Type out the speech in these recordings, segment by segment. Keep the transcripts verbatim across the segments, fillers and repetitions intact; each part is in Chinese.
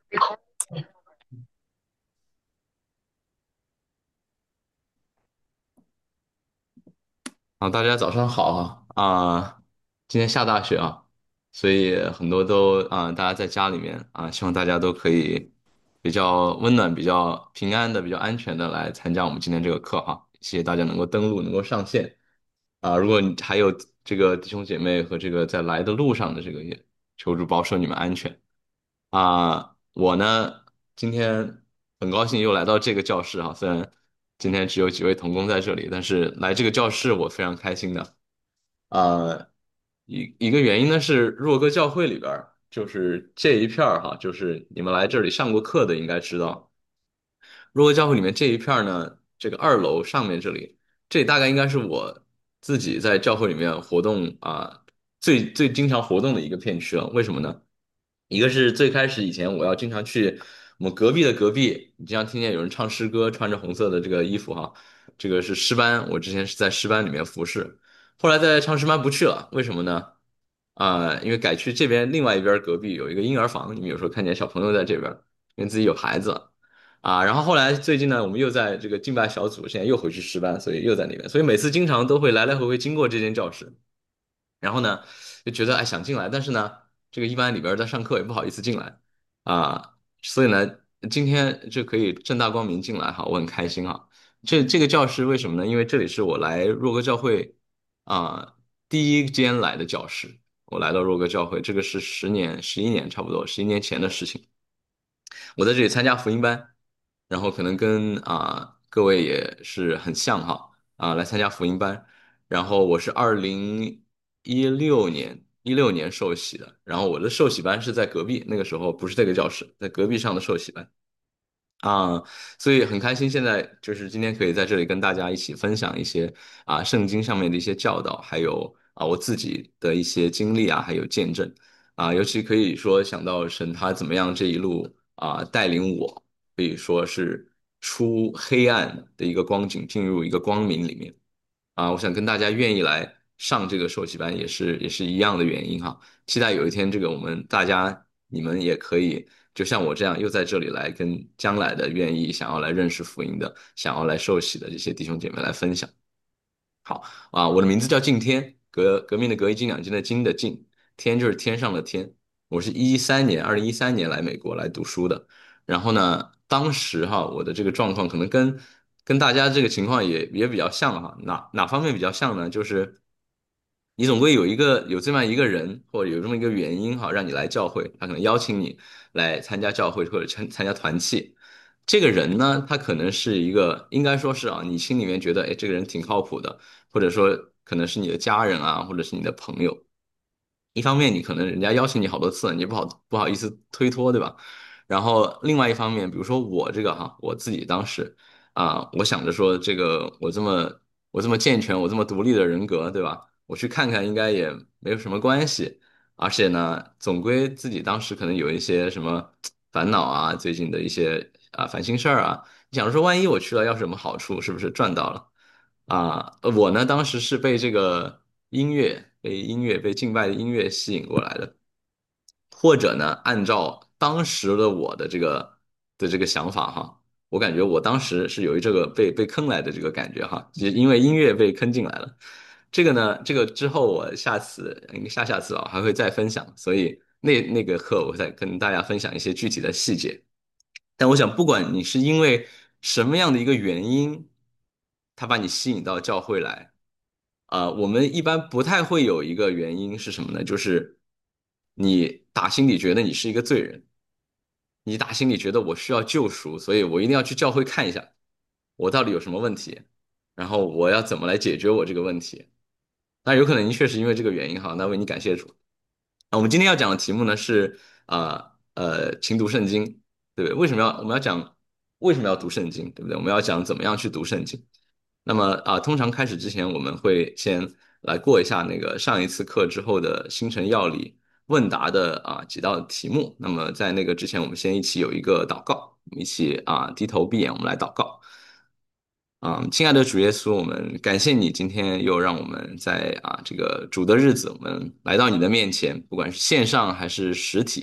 啊，大家早上好啊！啊，今天下大雪啊，所以很多都啊，大家在家里面啊，希望大家都可以比较温暖、比较平安的、比较安全的来参加我们今天这个课哈。谢谢大家能够登录、能够上线啊。如果你还有这个弟兄姐妹和这个在来的路上的这个，也求主保守你们安全啊。我呢，今天很高兴又来到这个教室哈，虽然今天只有几位同工在这里，但是来这个教室我非常开心的。呃，一一个原因呢是若歌教会里边儿就是这一片儿哈，就是你们来这里上过课的应该知道，若歌教会里面这一片儿呢，这个二楼上面这里，这大概应该是我自己在教会里面活动啊最最经常活动的一个片区了。为什么呢？一个是最开始以前我要经常去我们隔壁的隔壁，你经常听见有人唱诗歌，穿着红色的这个衣服哈，这个是诗班，我之前是在诗班里面服侍。后来在唱诗班不去了，为什么呢？啊、因为改去这边另外一边隔壁有一个婴儿房，你们有时候看见小朋友在这边，因为自己有孩子啊。然后后来最近呢，我们又在这个敬拜小组，现在又回去诗班，所以又在那边，所以每次经常都会来来回回经过这间教室。然后呢，就觉得哎想进来，但是呢，这个一般里边儿在上课也不好意思进来啊，所以呢，今天就可以正大光明进来哈，我很开心哈。这这个教室为什么呢？因为这里是我来若歌教会啊第一间来的教室，我来到若歌教会，这个是十年、十一年差不多，十一年前的事情。我在这里参加福音班，然后可能跟啊、各位也是很像哈啊、来参加福音班，然后我是二零一六年一六年受洗的，然后我的受洗班是在隔壁，那个时候不是这个教室，在隔壁上的受洗班。啊，所以很开心，现在就是今天可以在这里跟大家一起分享一些啊圣经上面的一些教导，还有啊我自己的一些经历啊，还有见证啊，尤其可以说想到神他怎么样这一路啊带领我，可以说是出黑暗的一个光景，进入一个光明里面啊，我想跟大家愿意来上这个受洗班也是也是一样的原因哈。期待有一天这个我们大家你们也可以就像我这样又在这里来跟将来的愿意想要来认识福音的、想要来受洗的这些弟兄姐妹来分享。好啊，我的名字叫敬天，革革命的革，一斤两斤的斤的斤，天就是天上的天。我是一三年，二零一三年来美国来读书的。然后呢，当时哈，我的这个状况可能跟跟大家这个情况也也比较像哈。哪哪方面比较像呢？就是你总归有一个有这么一个人，或者有这么一个原因哈，让你来教会，他可能邀请你来参加教会或者参参加团契。这个人呢，他可能是一个，应该说是啊，你心里面觉得，哎，这个人挺靠谱的，或者说可能是你的家人啊，或者是你的朋友。一方面，你可能人家邀请你好多次，你也不好不好意思推脱，对吧？然后另外一方面，比如说我这个哈，我自己当时啊，我想着说，这个我这么我这么健全，我这么独立的人格，对吧？我去看看应该也没有什么关系。而且呢，总归自己当时可能有一些什么烦恼啊，最近的一些啊烦心事儿啊，你想说万一我去了，要是什么好处，是不是赚到了？啊，呃我呢当时是被这个音乐、被音乐、被敬拜的音乐吸引过来的，或者呢，按照当时的我的这个的这个想法哈，我感觉我当时是有一这个被被坑来的这个感觉哈，就因为音乐被坑进来了。这个呢，这个之后我下次应该下下次啊还会再分享，所以那那个课我再跟大家分享一些具体的细节。但我想，不管你是因为什么样的一个原因，他把你吸引到教会来，啊、我们一般不太会有一个原因是什么呢？就是你打心底觉得你是一个罪人，你打心里觉得我需要救赎，所以我一定要去教会看一下，我到底有什么问题，然后我要怎么来解决我这个问题。那有可能您确实因为这个原因哈，那为你感谢主。那我们今天要讲的题目呢是啊呃，呃勤读圣经，对不对？为什么要我们要讲为什么要读圣经，对不对？我们要讲怎么样去读圣经。那么啊，通常开始之前，我们会先来过一下那个上一次课之后的星辰要理问答的啊几道题目。那么在那个之前，我们先一起有一个祷告，我们一起啊低头闭眼，我们来祷告。啊，亲爱的主耶稣，我们感谢你今天又让我们在啊这个主的日子，我们来到你的面前，不管是线上还是实体，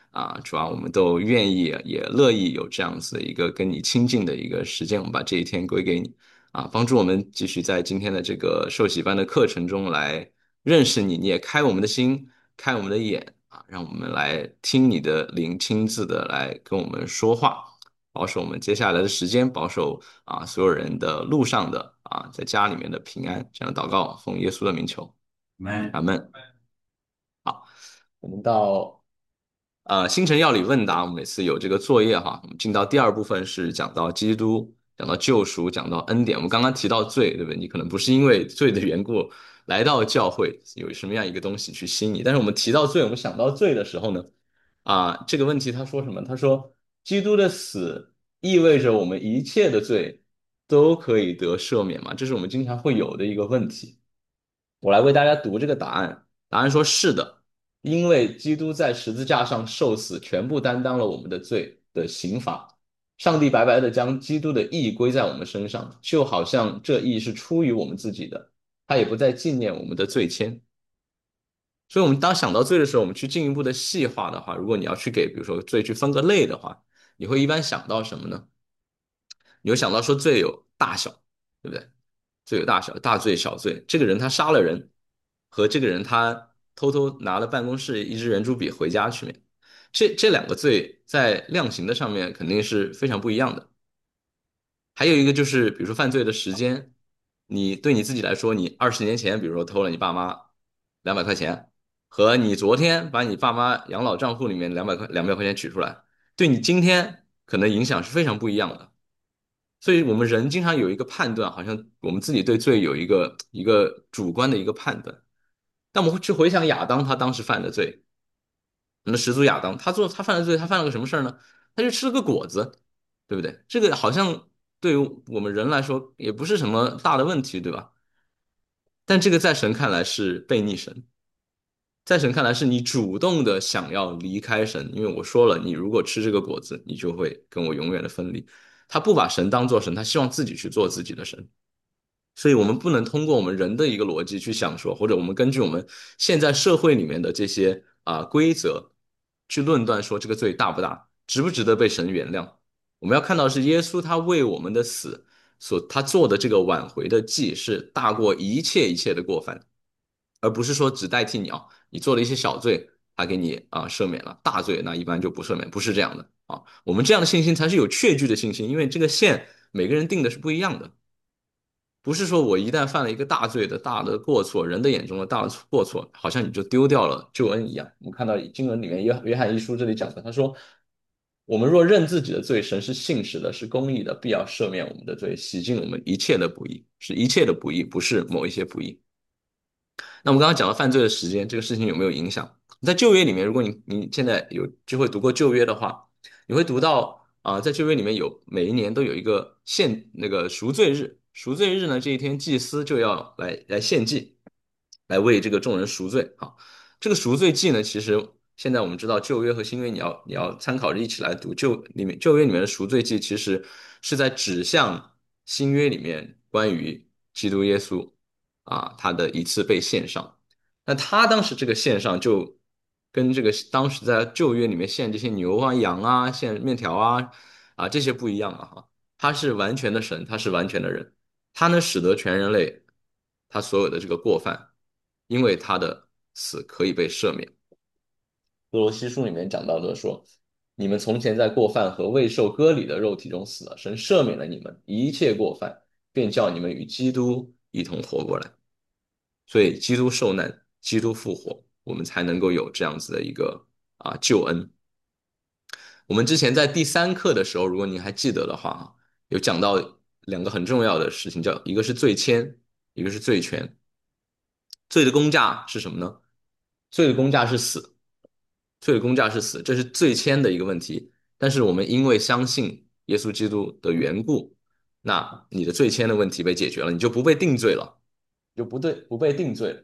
啊，主要我们都愿意也乐意有这样子的一个跟你亲近的一个时间，我们把这一天归给你啊，帮助我们继续在今天的这个受洗班的课程中来认识你，你也开我们的心，开我们的眼啊，让我们来听你的灵亲自的来跟我们说话。保守我们接下来的时间，保守啊所有人的路上的啊在家里面的平安。这样祷告，奉耶稣的名求，阿门。我们到呃星辰药理问答，我们每次有这个作业哈。我们进到第二部分是讲到基督，讲到救赎，讲到恩典。我们刚刚提到罪，对不对？你可能不是因为罪的缘故来到教会，有什么样一个东西去吸引你？但是我们提到罪，我们想到罪的时候呢，啊，这个问题他说什么？他说基督的死意味着我们一切的罪都可以得赦免吗？这是我们经常会有的一个问题。我来为大家读这个答案。答案说是的，因为基督在十字架上受死，全部担当了我们的罪的刑罚。上帝白白的将基督的义归在我们身上，就好像这义是出于我们自己的，他也不再纪念我们的罪愆。所以，我们当想到罪的时候，我们去进一步的细化的话，如果你要去给，比如说罪去分个类的话，你会一般想到什么呢？你会想到说罪有大小，对不对？罪有大小，大罪小罪。这个人他杀了人，和这个人他偷偷拿了办公室一支圆珠笔回家去面，这这两个罪在量刑的上面肯定是非常不一样的。还有一个就是，比如说犯罪的时间，你对你自己来说，你二十年前，比如说偷了你爸妈两百块钱，和你昨天把你爸妈养老账户里面两百块两百块钱取出来，对你今天可能影响是非常不一样的。所以我们人经常有一个判断，好像我们自己对罪有一个一个主观的一个判断。但我们去回想亚当他当时犯的罪，那始祖亚当他做他犯的罪，他犯了个什么事儿呢？他就吃了个果子，对不对？这个好像对于我们人来说也不是什么大的问题，对吧？但这个在神看来是悖逆神，在神看来是你主动的想要离开神，因为我说了，你如果吃这个果子，你就会跟我永远的分离。他不把神当做神，他希望自己去做自己的神。所以我们不能通过我们人的一个逻辑去想说，或者我们根据我们现在社会里面的这些啊、规则去论断说这个罪大不大，值不值得被神原谅。我们要看到是耶稣他为我们的死所他做的这个挽回的祭是大过一切一切的过犯，而不是说只代替你啊，你做了一些小罪，他给你啊赦免了，大罪那一般就不赦免，不是这样的啊。我们这样的信心才是有确据的信心，因为这个线每个人定的是不一样的。不是说我一旦犯了一个大罪的大的过错，人的眼中的大的过错，好像你就丢掉了救恩一样。我们看到经文里面约约翰一书这里讲的，他说：“我们若认自己的罪，神是信实的，是公义的，必要赦免我们的罪，洗净我们一切的不义，是一切的不义，不是某一些不义。”那我们刚刚讲到犯罪的时间，这个事情有没有影响？在旧约里面，如果你你现在有机会读过旧约的话，你会读到啊、在旧约里面有每一年都有一个献那个赎罪日，赎罪日呢这一天祭司就要来来献祭，来为这个众人赎罪啊。这个赎罪祭呢，其实现在我们知道旧约和新约，你要你要参考着一起来读旧里面旧约里面的赎罪祭，其实是在指向新约里面关于基督耶稣。啊，他的一次被献上。那他当时这个献上就跟这个当时在旧约里面献这些牛啊、羊啊、献面条啊啊这些不一样了哈。他是完全的神，他是完全的人，他呢使得全人类他所有的这个过犯，因为他的死可以被赦免。哥罗西书里面讲到的说，你们从前在过犯和未受割礼的肉体中死了，神赦免了你们一切过犯，便叫你们与基督一同活过来。所以基督受难，基督复活，我们才能够有这样子的一个啊救恩。我们之前在第三课的时候，如果您还记得的话，有讲到两个很重要的事情，叫一个是罪愆，一个是罪权。罪的公价是什么呢？罪的公价是死，罪的公价是死，这是罪愆的一个问题。但是我们因为相信耶稣基督的缘故，那你的罪愆的问题被解决了，你就不被定罪了，就不对不被定罪了。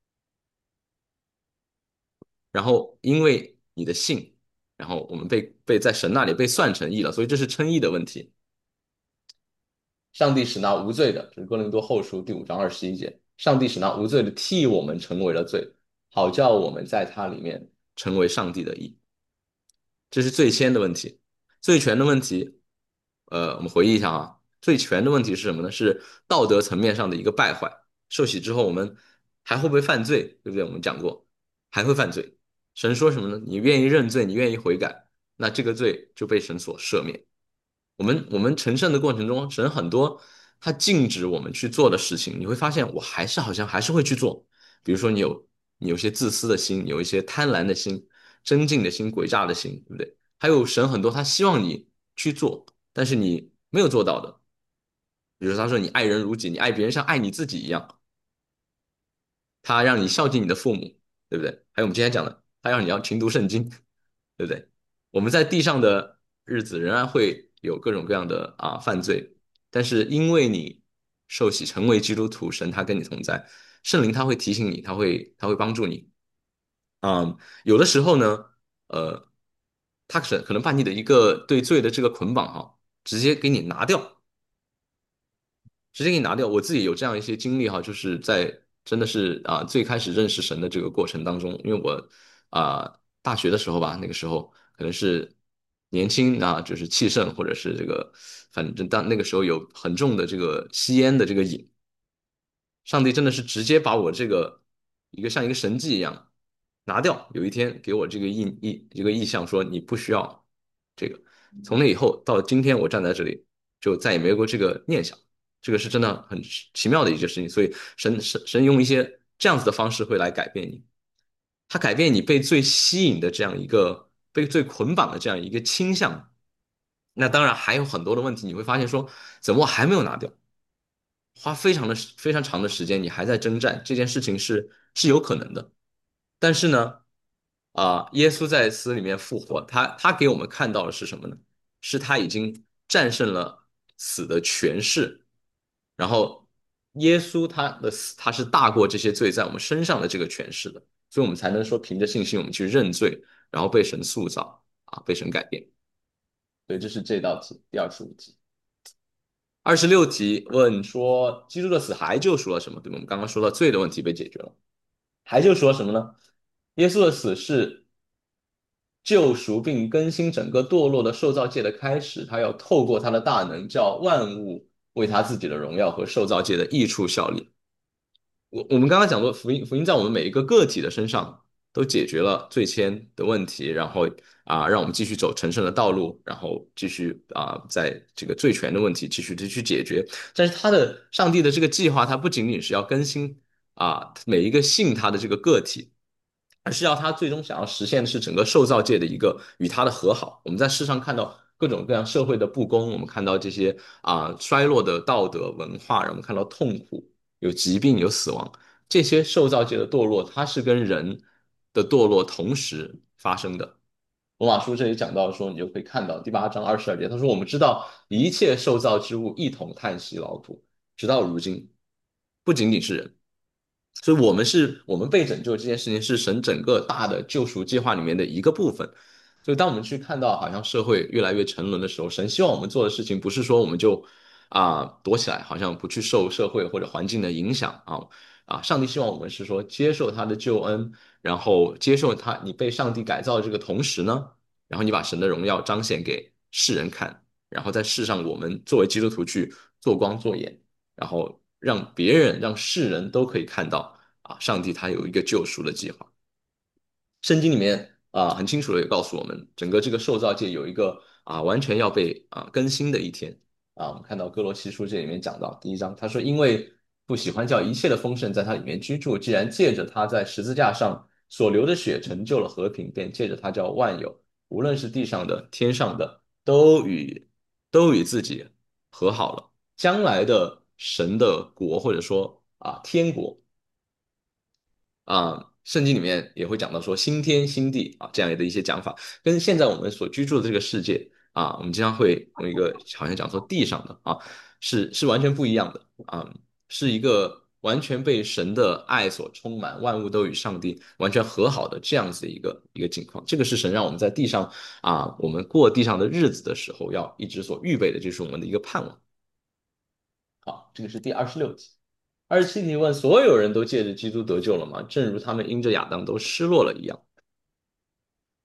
然后因为你的信，然后我们被被在神那里被算成义了，所以这是称义的问题。上帝使那无罪的，这是哥林多后书第五章二十一节，上帝使那无罪的替我们成为了罪，好叫我们在他里面成为上帝的义。 这是最谦的问题。最权的问题，呃，我们回忆一下啊，最权的问题是什么呢？是道德层面上的一个败坏。受洗之后，我们还会不会犯罪？对不对？我们讲过，还会犯罪。神说什么呢？你愿意认罪，你愿意悔改，那这个罪就被神所赦免。我们我们成圣的过程中，神很多他禁止我们去做的事情，你会发现我还是好像还是会去做。比如说你有你有一些自私的心，有一些贪婪的心、争竞的心、诡诈的心，对不对？还有神很多他希望你去做，但是你没有做到的。比如说他说你爱人如己，你爱别人像爱你自己一样，他让你孝敬你的父母，对不对？还有我们今天讲的，他让你要勤读圣经，对不对？我们在地上的日子仍然会有各种各样的啊犯罪，但是因为你受洗成为基督徒，神他跟你同在，圣灵他会提醒你，他会他会帮助你。嗯，有的时候呢，呃，他可可能把你的一个对罪的这个捆绑哈，直接给你拿掉。直接给你拿掉。我自己有这样一些经历哈，就是在真的是啊最开始认识神的这个过程当中，因为我啊大学的时候吧，那个时候可能是年轻啊，就是气盛，或者是这个反正当那个时候有很重的这个吸烟的这个瘾，上帝真的是直接把我这个一个像一个神迹一样拿掉。有一天给我这个意意一个意向说你不需要这个。从那以后到今天我站在这里，就再也没有过这个念想。这个是真的很奇妙的一件事情。所以神神神用一些这样子的方式会来改变你，他改变你被最吸引的这样一个被最捆绑的这样一个倾向。那当然还有很多的问题，你会发现说怎么我还没有拿掉？花非常的非常长的时间，你还在征战，这件事情是是有可能的。但是呢，啊、耶稣在死里面复活，他他给我们看到的是什么呢？是他已经战胜了死的权势，然后耶稣他的死，他是大过这些罪在我们身上的这个权势的，所以我们才能说凭着信心我们去认罪，然后被神塑造啊，被神改变。所以这是这道题，第二十五题。二十六题问说，基督的死还救赎了什么？对吧？我们刚刚说到罪的问题被解决了，还救赎了什么呢？耶稣的死是救赎并更新整个堕落的受造界的开始，他要透过他的大能，叫万物为他自己的荣耀和受造界的益处效力。我我们刚刚讲过，福音福音在我们每一个个体的身上都解决了罪愆的问题，然后啊，让我们继续走成圣的道路，然后继续啊，在这个罪权的问题继续的去解决。但是他的上帝的这个计划，它不仅仅是要更新啊每一个信他的这个个体，而是要他最终想要实现的是整个受造界的一个与他的和好。我们在世上看到各种各样社会的不公，我们看到这些啊衰落的道德文化，让我们看到痛苦。有疾病，有死亡，这些受造界的堕落，它是跟人的堕落同时发生的。罗马书这里讲到说，你就可以看到第八章二十二节，他说：“我们知道一切受造之物一同叹息劳苦，直到如今，不仅仅是人。”所以，我们是我们被拯救这件事情是神整个大的救赎计划里面的一个部分。所以，当我们去看到好像社会越来越沉沦的时候，神希望我们做的事情不是说我们就啊、躲起来，好像不去受社会或者环境的影响啊啊。上帝希望我们是说接受他的救恩，然后接受他你被上帝改造的这个同时呢，然后你把神的荣耀彰显给世人看，然后在世上我们作为基督徒去做光做盐。然后让别人、让世人都可以看到啊，上帝他有一个救赎的计划。圣经里面啊，很清楚的也告诉我们，整个这个受造界有一个啊，完全要被啊更新的一天啊。我们看到哥罗西书这里面讲到第一章，他说，因为不喜欢叫一切的丰盛在他里面居住，既然借着他在十字架上所流的血成就了和平，便借着他叫万有，无论是地上的、天上的，都与都与自己和好了。将来的神的国，或者说啊天国，啊，圣经里面也会讲到说新天新地啊这样的一些讲法，跟现在我们所居住的这个世界啊，我们经常会用一个好像讲说地上的啊，是是完全不一样的啊，是一个完全被神的爱所充满，万物都与上帝完全和好的这样子的一个一个境况。这个是神让我们在地上啊，我们过地上的日子的时候要一直所预备的，就是我们的一个盼望。好，这个是第二十六题。二十七题问：所有人都借着基督得救了吗？正如他们因着亚当都失落了一样。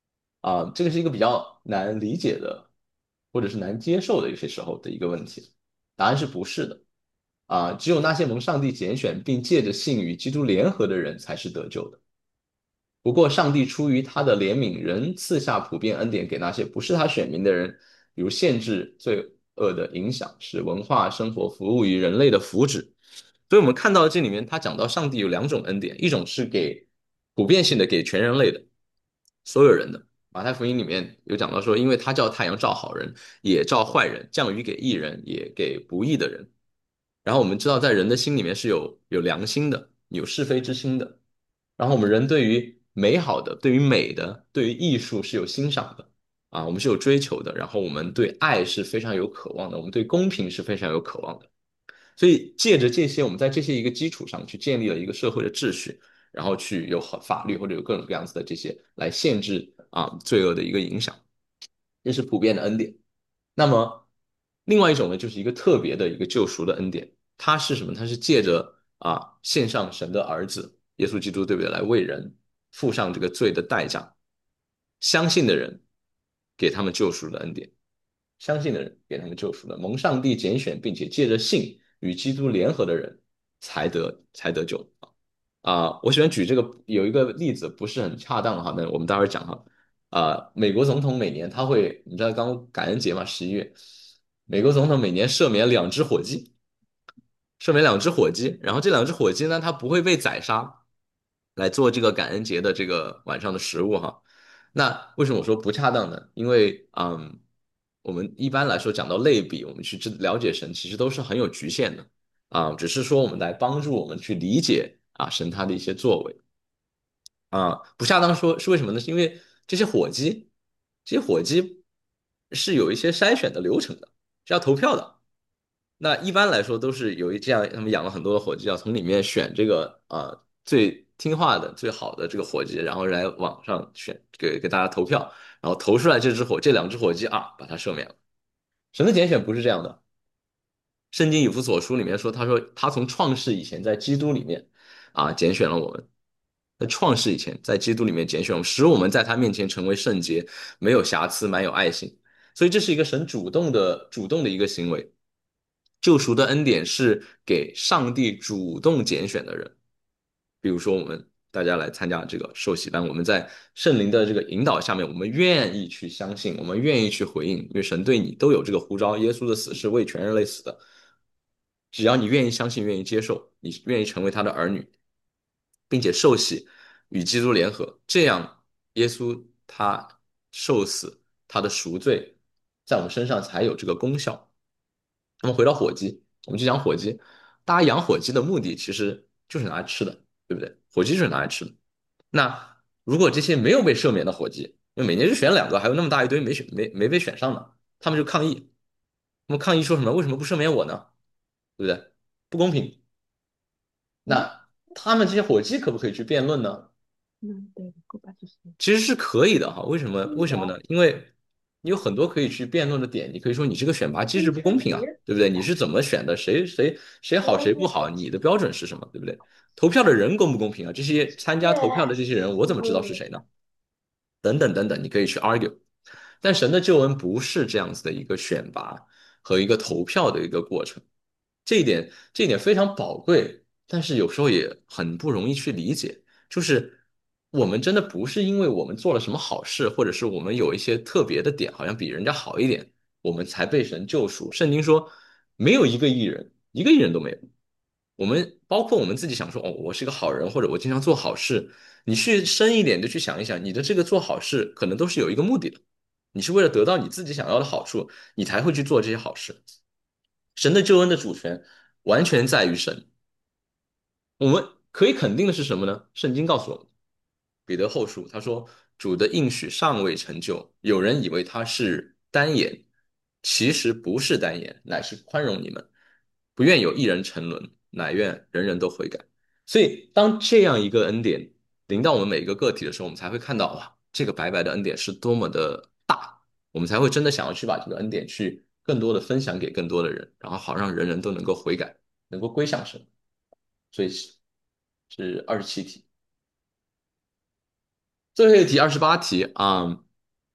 啊，这个是一个比较难理解的，或者是难接受的有些时候的一个问题。答案是不是的啊？只有那些蒙上帝拣选并借着信与基督联合的人才是得救的。不过，上帝出于他的怜悯，仍赐下普遍恩典给那些不是他选民的人，比如限制罪恶的影响，使文化生活服务于人类的福祉。所以，我们看到这里面，他讲到上帝有两种恩典，一种是给普遍性的，给全人类的，所有人的。马太福音里面有讲到说，因为他叫太阳照好人，也照坏人，降雨给义人，也给不义的人。然后我们知道，在人的心里面是有有良心的，有是非之心的。然后我们人对于美好的、对于美的、对于艺术是有欣赏的啊，我们是有追求的。然后我们对爱是非常有渴望的，我们对公平是非常有渴望的。所以借着这些，我们在这些一个基础上去建立了一个社会的秩序，然后去有法律或者有各种各样子的这些来限制啊罪恶的一个影响，这是普遍的恩典。那么另外一种呢，就是一个特别的一个救赎的恩典，它是什么？它是借着啊献上神的儿子耶稣基督，对不对？来为人付上这个罪的代价，相信的人给他们救赎的恩典，相信的人给他们救赎的，蒙上帝拣选，并且借着信与基督联合的人才得才得救啊！我喜欢举这个有一个例子，不是很恰当哈，那我们待会儿讲哈。啊，美国总统每年他会，你知道刚感恩节嘛，十一月，美国总统每年赦免两只火鸡，赦免两只火鸡，然后这两只火鸡呢，它不会被宰杀，来做这个感恩节的这个晚上的食物哈。那为什么我说不恰当呢？因为嗯，我们一般来说讲到类比，我们去知了解神，其实都是很有局限的啊，只是说我们来帮助我们去理解啊神他的一些作为。啊，不恰当说是为什么呢？是因为这些火鸡，这些火鸡是有一些筛选的流程的，是要投票的。那一般来说都是有一这样，他们养了很多的火鸡，要从里面选这个啊最听话的、最好的这个火鸡，然后来网上选给给大家投票，然后投出来这只火这两只火鸡啊，把它赦免了。神的拣选不是这样的，圣经以弗所书里面说，他说他从创世以前在基督里面啊拣选了我们。在创世以前，在基督里面拣选我们，使我们在他面前成为圣洁，没有瑕疵，满有爱心。所以这是一个神主动的、主动的一个行为。救赎的恩典是给上帝主动拣选的人。比如说，我们大家来参加这个受洗班，我们在圣灵的这个引导下面，我们愿意去相信，我们愿意去回应，因为神对你都有这个呼召。耶稣的死是为全人类死的，只要你愿意相信，愿意接受，你愿意成为他的儿女，并且受洗与基督联合，这样耶稣他受死，他的赎罪在我们身上才有这个功效。那么回到火鸡，我们就讲火鸡，大家养火鸡的目的其实就是拿来吃的，对不对？火鸡就是拿来吃的。那如果这些没有被赦免的火鸡，因为每年就选两个，还有那么大一堆没选没没被选上的，他们就抗议。那么抗议说什么？为什么不赦免我呢？对不对？不公平。 嗯， 那他们这些火鸡可不可以去辩论呢？ 嗯，对，够把就是其实是可以的哈。为什么？为什么呢？ 嗯因为你有很多可以去辩论的点。你可以说你这个选拔机制不公平啊，对不对？你是怎么选的？谁谁谁好谁不好？你的标准是什么？对不对？投票的人公不公平啊？这些参加投票的这些人，我怎么知道是谁呢？等等等等，你可以去 argue。但神的救恩不是这样子的一个选拔和一个投票的一个过程。这一点，这一点非常宝贵，但是有时候也很不容易去理解。就是我们真的不是因为我们做了什么好事，或者是我们有一些特别的点，好像比人家好一点，我们才被神救赎。圣经说，没有一个艺人，一个艺人都没有。我们包括我们自己想说，哦，我是个好人，或者我经常做好事，你去深一点的去想一想，你的这个做好事可能都是有一个目的的，你是为了得到你自己想要的好处，你才会去做这些好事。神的救恩的主权完全在于神。我们可以肯定的是什么呢？圣经告诉我们，彼得后书他说：“主的应许尚未成就，有人以为他是单言，其实不是单言，乃是宽容你们，不愿有一人沉沦，乃愿人人都悔改。”所以，当这样一个恩典临到我们每一个个体的时候，我们才会看到哇，这个白白的恩典是多么的大，我们才会真的想要去把这个恩典去更多的分享给更多的人，然后好让人人都能够悔改，能够归向神。所以是是二十七题，最后一题二十八题啊。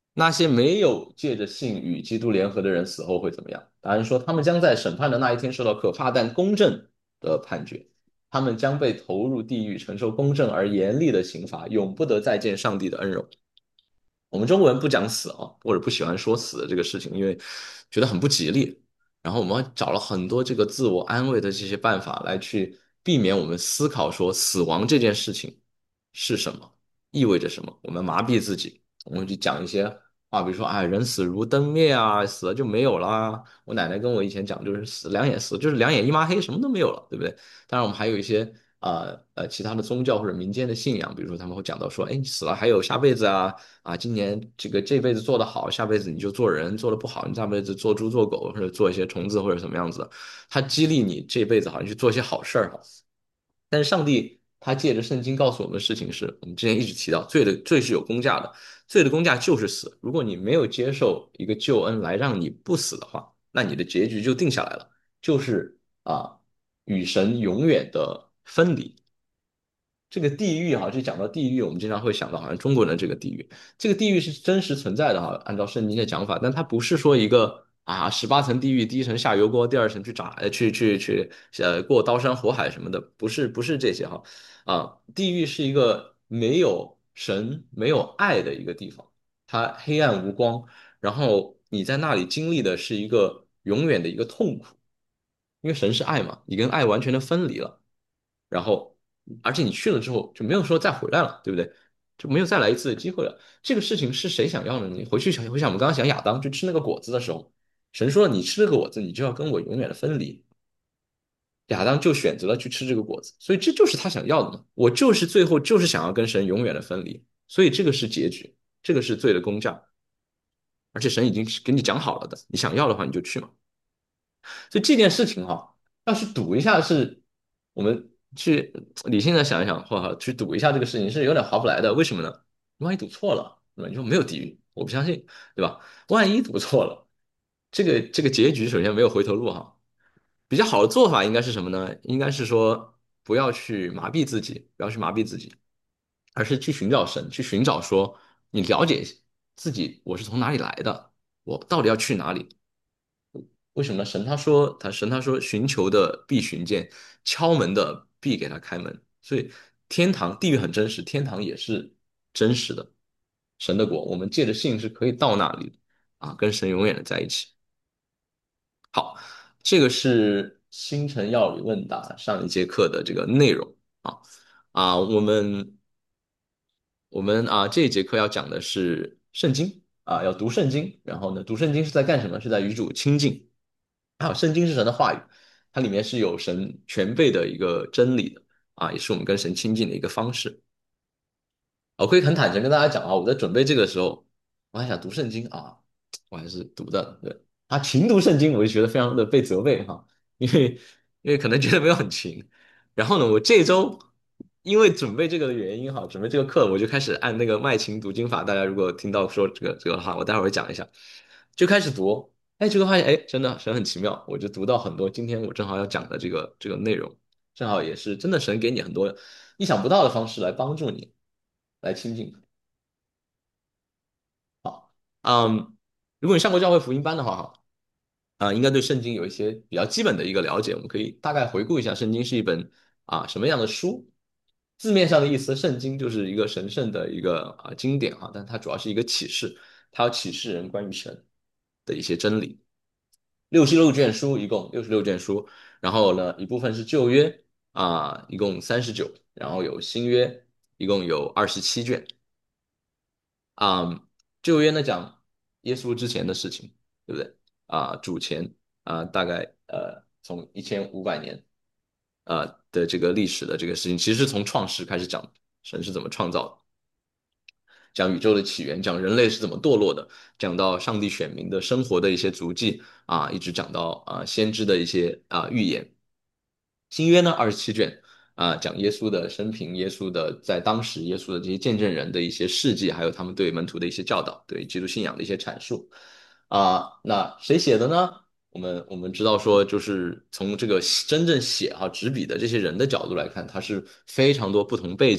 那些没有借着信与基督联合的人死后会怎么样？答案说，他们将在审判的那一天受到可怕但公正的判决，他们将被投入地狱，承受公正而严厉的刑罚，永不得再见上帝的恩荣。我们中国人不讲死啊，或者不喜欢说死的这个事情，因为觉得很不吉利。然后我们找了很多这个自我安慰的这些办法来去避免我们思考说死亡这件事情是什么，意味着什么。我们麻痹自己，我们去讲一些啊，比如说啊，人死如灯灭啊，死了就没有啦。我奶奶跟我以前讲，就是死两眼死，就是两眼一抹黑，什么都没有了，对不对？当然，我们还有一些呃呃其他的宗教或者民间的信仰，比如说他们会讲到说，哎，你死了还有下辈子啊。啊，今年这个这辈子做得好，下辈子你就做人；做得不好，你下辈子做猪做狗，或者做一些虫子或者什么样子的。他激励你这辈子好像去做一些好事儿哈。但是上帝他借着圣经告诉我们的事情是，我们之前一直提到，罪的罪是有公价的，罪的公价就是死。如果你没有接受一个救恩来让你不死的话，那你的结局就定下来了，就是啊与神永远的分离。这个地狱哈，就讲到地狱，我们经常会想到好像中国人的这个地狱，这个地狱是真实存在的哈，按照圣经的讲法，但它不是说一个啊十八层地狱，第一层下油锅，第二层去炸呃去去去呃过刀山火海什么的，不是不是这些哈啊，地狱是一个没有神没有爱的一个地方，它黑暗无光，然后你在那里经历的是一个永远的一个痛苦，因为神是爱嘛，你跟爱完全的分离了。然后而且你去了之后就没有说再回来了，对不对？就没有再来一次的机会了。这个事情是谁想要的呢？你回去想，回想我们刚刚讲亚当去吃那个果子的时候，神说了，你吃这个果子，你就要跟我永远的分离。亚当就选择了去吃这个果子，所以这就是他想要的嘛。我就是最后就是想要跟神永远的分离，所以这个是结局，这个是罪的公价，而且神已经给你讲好了的，你想要的话你就去嘛。所以这件事情哈，要去赌一下是，我们去理性的想一想，或者去赌一下这个事情是有点划不来的。为什么呢？万一赌错了，对吧？你说没有地狱，我不相信，对吧？万一赌错了，这个这个结局首先没有回头路哈。比较好的做法应该是什么呢？应该是说不要去麻痹自己，不要去麻痹自己，而是去寻找神，去寻找说你了解自己我是从哪里来的，我到底要去哪里。为什么呢？神他说，他神他说，寻求的必寻见，敲门的必给他开门。所以天堂、地狱很真实，天堂也是真实的。神的国，我们借着信是可以到那里的啊，跟神永远的在一起。好，这个是星辰药理问答上一节课的这个内容啊啊，我们我们啊这一节课要讲的是圣经啊，要读圣经。然后呢，读圣经是在干什么？是在与主亲近。还有圣经是神的话语，它里面是有神全备的一个真理的啊，也是我们跟神亲近的一个方式。我可以很坦诚跟大家讲啊，我在准备这个时候，我还想读圣经啊，我还是读的。对啊，勤读圣经，我就觉得非常的被责备哈，因为因为可能觉得没有很勤。然后呢，我这周因为准备这个的原因哈，准备这个课，我就开始按那个麦勤读经法。大家如果听到说这个这个的话，我待会儿讲一下，就开始读。哎，结果发现哎，真的神很奇妙，我就读到很多今天我正好要讲的这个这个内容，正好也是真的神给你很多意想不到的方式来帮助你。来亲近。嗯，如果你上过教会福音班的话，哈，啊，应该对圣经有一些比较基本的一个了解。我们可以大概回顾一下，圣经是一本啊什么样的书？字面上的意思，圣经就是一个神圣的一个啊经典哈，但它主要是一个启示，它要启示人关于神的一些真理。六十六卷书，一共六十六卷书，然后呢，一部分是旧约啊，一共三十九，然后有新约，一共有二十七卷。啊，旧约呢讲耶稣之前的事情，对不对？啊，主前啊，大概呃从一千五百年呃的这个历史的这个事情，其实是从创世开始讲神是怎么创造的，讲宇宙的起源，讲人类是怎么堕落的，讲到上帝选民的生活的一些足迹啊，一直讲到啊先知的一些啊预言。新约呢，二十七卷啊，讲耶稣的生平，耶稣的在当时耶稣的这些见证人的一些事迹，还有他们对门徒的一些教导，对基督信仰的一些阐述啊。那谁写的呢？我们我们知道说，就是从这个真正写哈执笔的这些人的角度来看，他是非常多不同背景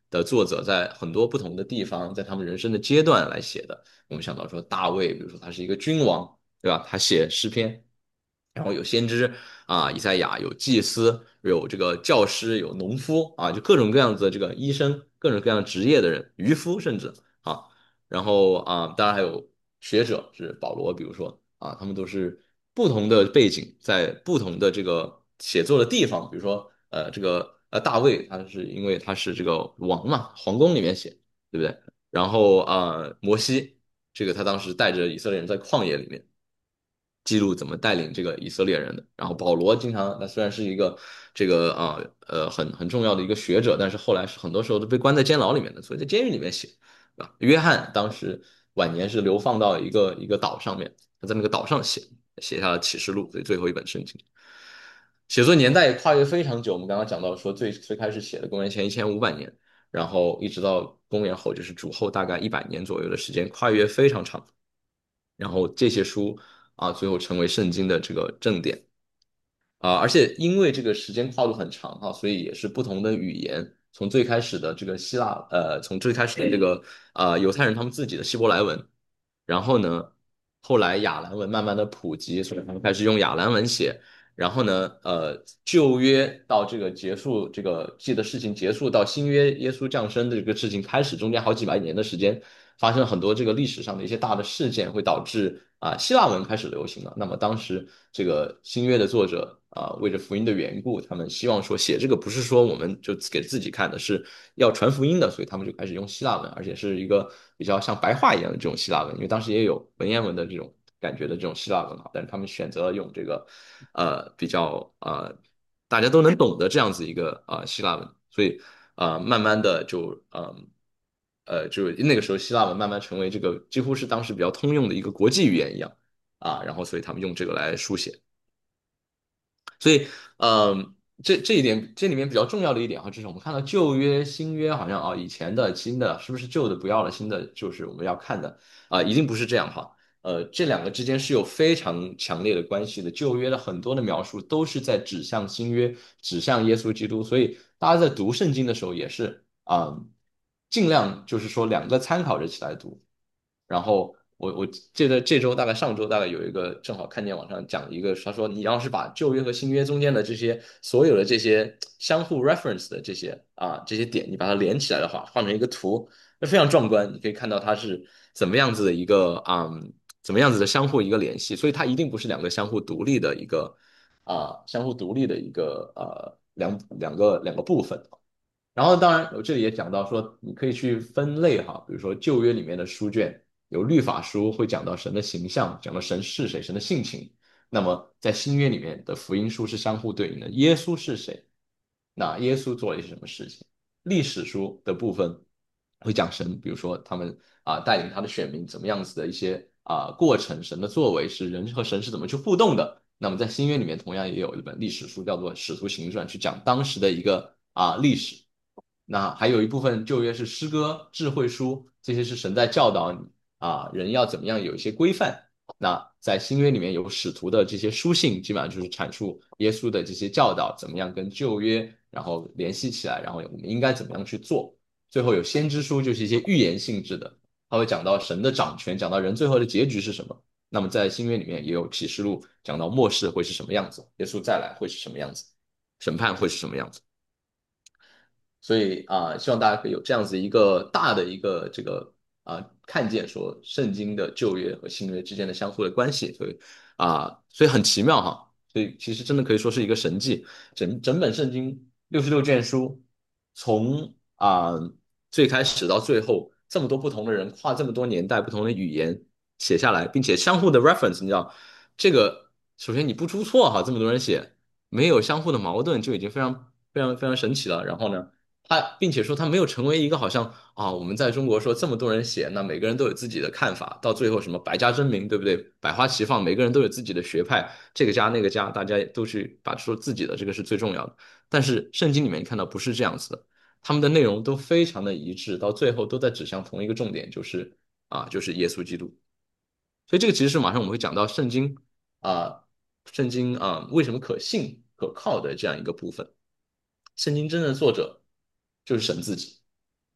的作者在很多不同的地方，在他们人生的阶段来写的。我们想到说大卫，比如说他是一个君王，对吧？他写诗篇，然后有先知啊，以赛亚有祭司，有这个教师，有农夫啊，就各种各样子的这个医生，各种各样职业的人，渔夫甚至啊，然后啊，当然还有学者是保罗，比如说啊，他们都是不同的背景，在不同的这个写作的地方，比如说呃这个呃大卫，他是因为他是这个王嘛，皇宫里面写，对不对？然后啊，摩西这个他当时带着以色列人在旷野里面。记录怎么带领这个以色列人的。然后保罗经常，他虽然是一个这个啊呃很很重要的一个学者，但是后来是很多时候都被关在监牢里面的，所以在监狱里面写，啊。约翰当时晚年是流放到一个一个岛上面，他在那个岛上写写下了启示录，所以最后一本圣经。写作年代也跨越非常久，我们刚刚讲到说最最开始写的公元前一千五百年，然后一直到公元后就是主后大概一百年左右的时间，跨越非常长。然后这些书啊，最后成为圣经的这个正典啊，而且因为这个时间跨度很长哈，所以也是不同的语言，从最开始的这个希腊，呃，从最开始的这个呃犹太人他们自己的希伯来文，然后呢，后来亚兰文慢慢的普及，所以他们开始用亚兰文写。然后呢，呃，旧约到这个结束，这个记的事情结束到新约耶稣降生的这个事情开始，中间好几百年的时间，发生了很多这个历史上的一些大的事件，会导致啊、希腊文开始流行了。那么当时这个新约的作者啊、为着福音的缘故，他们希望说写这个不是说我们就给自己看的，是要传福音的，所以他们就开始用希腊文，而且是一个比较像白话一样的这种希腊文，因为当时也有文言文的这种感觉的这种希腊文哈，但是他们选择了用这个呃比较呃大家都能懂的这样子一个呃希腊文，所以呃慢慢的就嗯。呃，就是那个时候希腊文慢慢成为这个几乎是当时比较通用的一个国际语言一样啊，然后所以他们用这个来书写。所以，嗯，这这一点，这里面比较重要的一点哈，就是我们看到旧约、新约，好像啊，以前的、新的，是不是旧的不要了，新的就是我们要看的啊，一定不是这样哈。呃，这两个之间是有非常强烈的关系的。旧约的很多的描述都是在指向新约，指向耶稣基督，所以大家在读圣经的时候也是啊，尽量就是说两个参考着起来读。然后我我记得这周大概上周大概有一个正好看见网上讲一个，他说你要是把旧约和新约中间的这些所有的这些相互 reference 的这些啊这些点，你把它连起来的话，换成一个图，那非常壮观。你可以看到它是怎么样子的一个啊、嗯怎么样子的相互一个联系，所以它一定不是两个相互独立的一个啊、相互独立的一个呃两两个两个部分。然后当然，我这里也讲到说，你可以去分类哈，比如说旧约里面的书卷有律法书，会讲到神的形象，讲到神是谁，神的性情。那么在新约里面的福音书是相互对应的，耶稣是谁？那耶稣做了一些什么事情？历史书的部分会讲神，比如说他们啊、带领他的选民怎么样子的一些啊、过程，神的作为是人和神是怎么去互动的。那么在新约里面同样也有一本历史书叫做《使徒行传》，去讲当时的一个啊、历史。那还有一部分旧约是诗歌、智慧书，这些是神在教导你啊，人要怎么样有一些规范。那在新约里面有使徒的这些书信，基本上就是阐述耶稣的这些教导，怎么样跟旧约然后联系起来，然后我们应该怎么样去做。最后有先知书，就是一些预言性质的，他会讲到神的掌权，讲到人最后的结局是什么。那么在新约里面也有启示录，讲到末世会是什么样子，耶稣再来会是什么样子，审判会是什么样子。所以啊、希望大家可以有这样子一个大的一个这个啊、看见说圣经的旧约和新约之间的相互的关系，所以啊、所以很奇妙哈，所以其实真的可以说是一个神迹，整整本圣经六十六卷书，从啊、最开始到最后，这么多不同的人，跨这么多年代、不同的语言写下来，并且相互的 reference，你知道这个首先你不出错哈，这么多人写，没有相互的矛盾就已经非常非常非常神奇了。然后呢？他并且说他没有成为一个好像啊，我们在中国说这么多人写，那每个人都有自己的看法，到最后什么百家争鸣，对不对？百花齐放，每个人都有自己的学派，这个家那个家，大家都去把说自己的，这个是最重要的。但是圣经里面你看到不是这样子的，他们的内容都非常的一致，到最后都在指向同一个重点，就是啊，就是耶稣基督。所以这个其实是马上我们会讲到圣经啊，圣经啊为什么可信可靠的这样一个部分。圣经真正的作者就是神自己。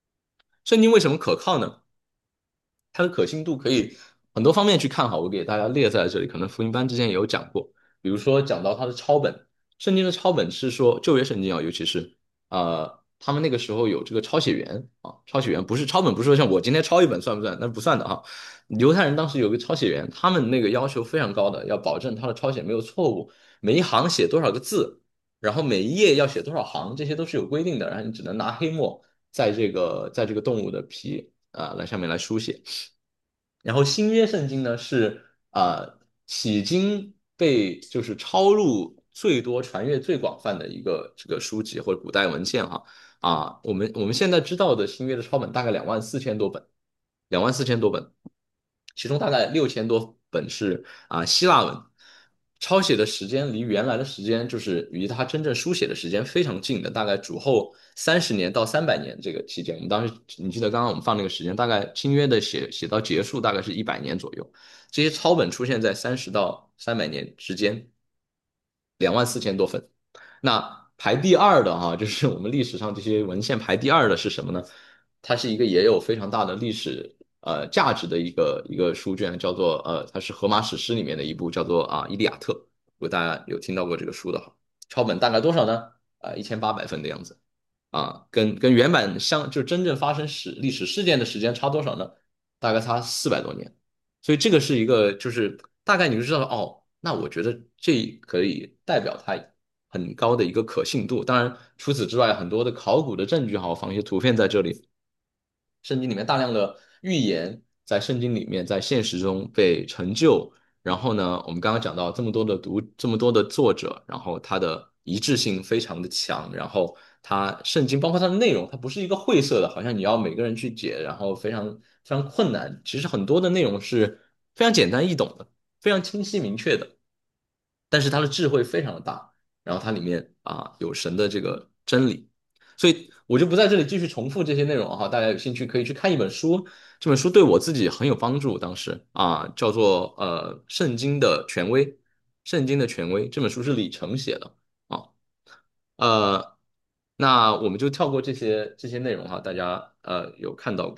圣经为什么可靠呢？它的可信度可以很多方面去看好，我给大家列在这里。可能福音班之前也有讲过，比如说讲到它的抄本，圣经的抄本是说旧约圣经啊，尤其是呃，他们那个时候有这个抄写员啊，抄写员不是抄本，不是说像我今天抄一本算不算？那不算的哈。犹太人当时有个抄写员，他们那个要求非常高的，要保证他的抄写没有错误，每一行写多少个字，然后每一页要写多少行，这些都是有规定的。然后你只能拿黑墨在这个在这个动物的皮啊、呃来上面来书写。然后新约圣经呢是啊，迄今被就是抄录最多、传阅最广泛的一个这个书籍或者古代文献哈啊，我们我们现在知道的新约的抄本大概两万四千多本，两万四千多本，其中大概六千多本是啊希腊文，抄写的时间离原来的时间就是离他真正书写的时间非常近的，大概主后三十年到三百年这个期间。我们当时你记得刚刚我们放那个时间，大概新约的写写到结束大概是一百年左右，这些抄本出现在三十到三百年之间，两万四千多份。那排第二的哈，就是我们历史上这些文献排第二的是什么呢？它是一个也有非常大的历史呃价值的一个一个书卷，叫做呃，它是荷马史诗里面的一部，叫做啊《伊利亚特》。如果大家有听到过这个书的话，抄本大概多少呢？啊，一千八百份的样子。啊，跟跟原版相，就真正发生史历史事件的时间差多少呢？大概差四百多年。所以这个是一个，就是大概你就知道哦，那我觉得这可以代表它很高的一个可信度。当然，除此之外，很多的考古的证据哈，我放一些图片在这里。圣经里面大量的预言在圣经里面在现实中被成就。然后呢，我们刚刚讲到这么多的读，这么多的作者，然后它的一致性非常的强，然后它圣经包括它的内容，它不是一个晦涩的，好像你要每个人去解，然后非常非常困难。其实很多的内容是非常简单易懂的，非常清晰明确的。但是它的智慧非常的大，然后它里面啊有神的这个真理，所以我就不在这里继续重复这些内容了哈，大家有兴趣可以去看一本书，这本书对我自己很有帮助，当时啊叫做呃《圣经的权威》，《圣经的权威》这本书是李成写的啊，呃，那我们就跳过这些这些内容哈，大家呃有看到过。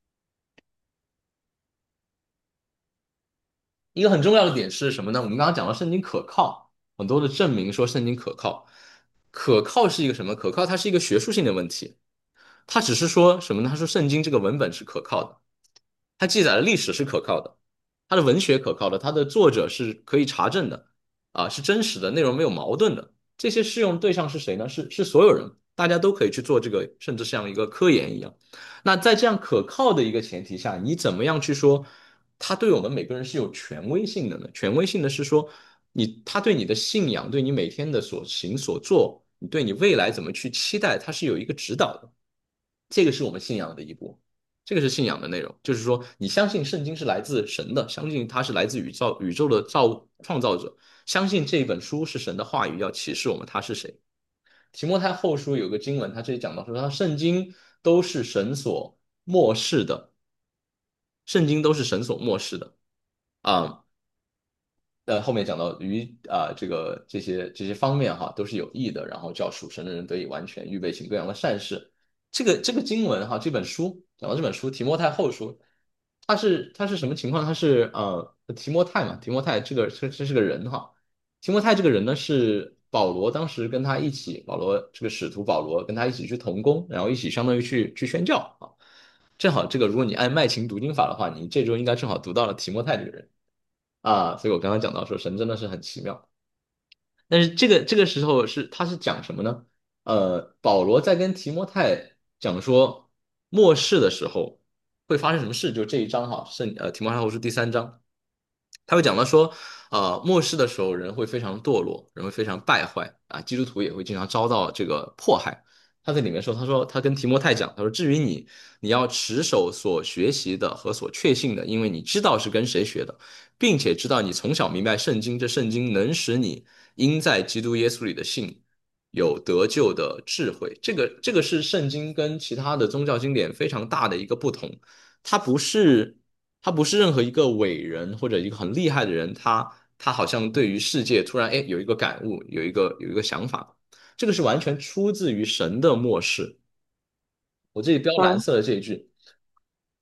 一个很重要的点是什么呢？我们刚刚讲到圣经可靠，很多的证明说圣经可靠。可靠是一个什么？可靠它是一个学术性的问题，它只是说什么呢？他说圣经这个文本是可靠的，它记载的历史是可靠的，它的文学可靠的，它的作者是可以查证的，啊，是真实的，内容没有矛盾的。这些适用对象是谁呢？是是所有人，大家都可以去做这个，甚至像一个科研一样。那在这样可靠的一个前提下，你怎么样去说它对我们每个人是有权威性的呢？权威性的是说，你他对你的信仰，对你每天的所行所做，你对你未来怎么去期待，它是有一个指导的。这个是我们信仰的一部，这个是信仰的内容，就是说你相信圣经是来自神的，相信它是来自宇宙宇宙的造创造者，相信这一本书是神的话语，要启示我们他是谁。提摩太后书有个经文，他这里讲到说，他圣经都是神所漠视的，圣经都是神所漠视的啊。呃，后面讲到于啊、这个这些这些方面哈，都是有益的，然后叫属神的人得以完全，预备行各样的善事。这个这个经文哈，这本书讲到这本书《提摩太后书》，它是它是什么情况？它是呃提摩太嘛，提摩太这个这这是个人哈，提摩太这个人呢是保罗当时跟他一起，保罗这个使徒保罗跟他一起去同工，然后一起相当于去去宣教啊。正好这个如果你按麦琴读经法的话，你这周应该正好读到了提摩太这个人。啊，所以我刚刚讲到说神真的是很奇妙，但是这个这个时候是他是讲什么呢？呃，保罗在跟提摩太讲说末世的时候会发生什么事，就这一章哈，圣呃提摩太后书第三章，他会讲到说，呃，末世的时候人会非常堕落，人会非常败坏啊，基督徒也会经常遭到这个迫害。他在里面说，他说他跟提摩太讲，他说至于你，你要持守所学习的和所确信的，因为你知道是跟谁学的，并且知道你从小明白圣经，这圣经能使你因在基督耶稣里的信有得救的智慧。这个这个是圣经跟其他的宗教经典非常大的一个不同。它不是他不是任何一个伟人或者一个很厉害的人，他他好像对于世界突然哎有一个感悟，有一个有一个想法，这个是完全出自于神的漠视。我这里标蓝啊， 色的这一句。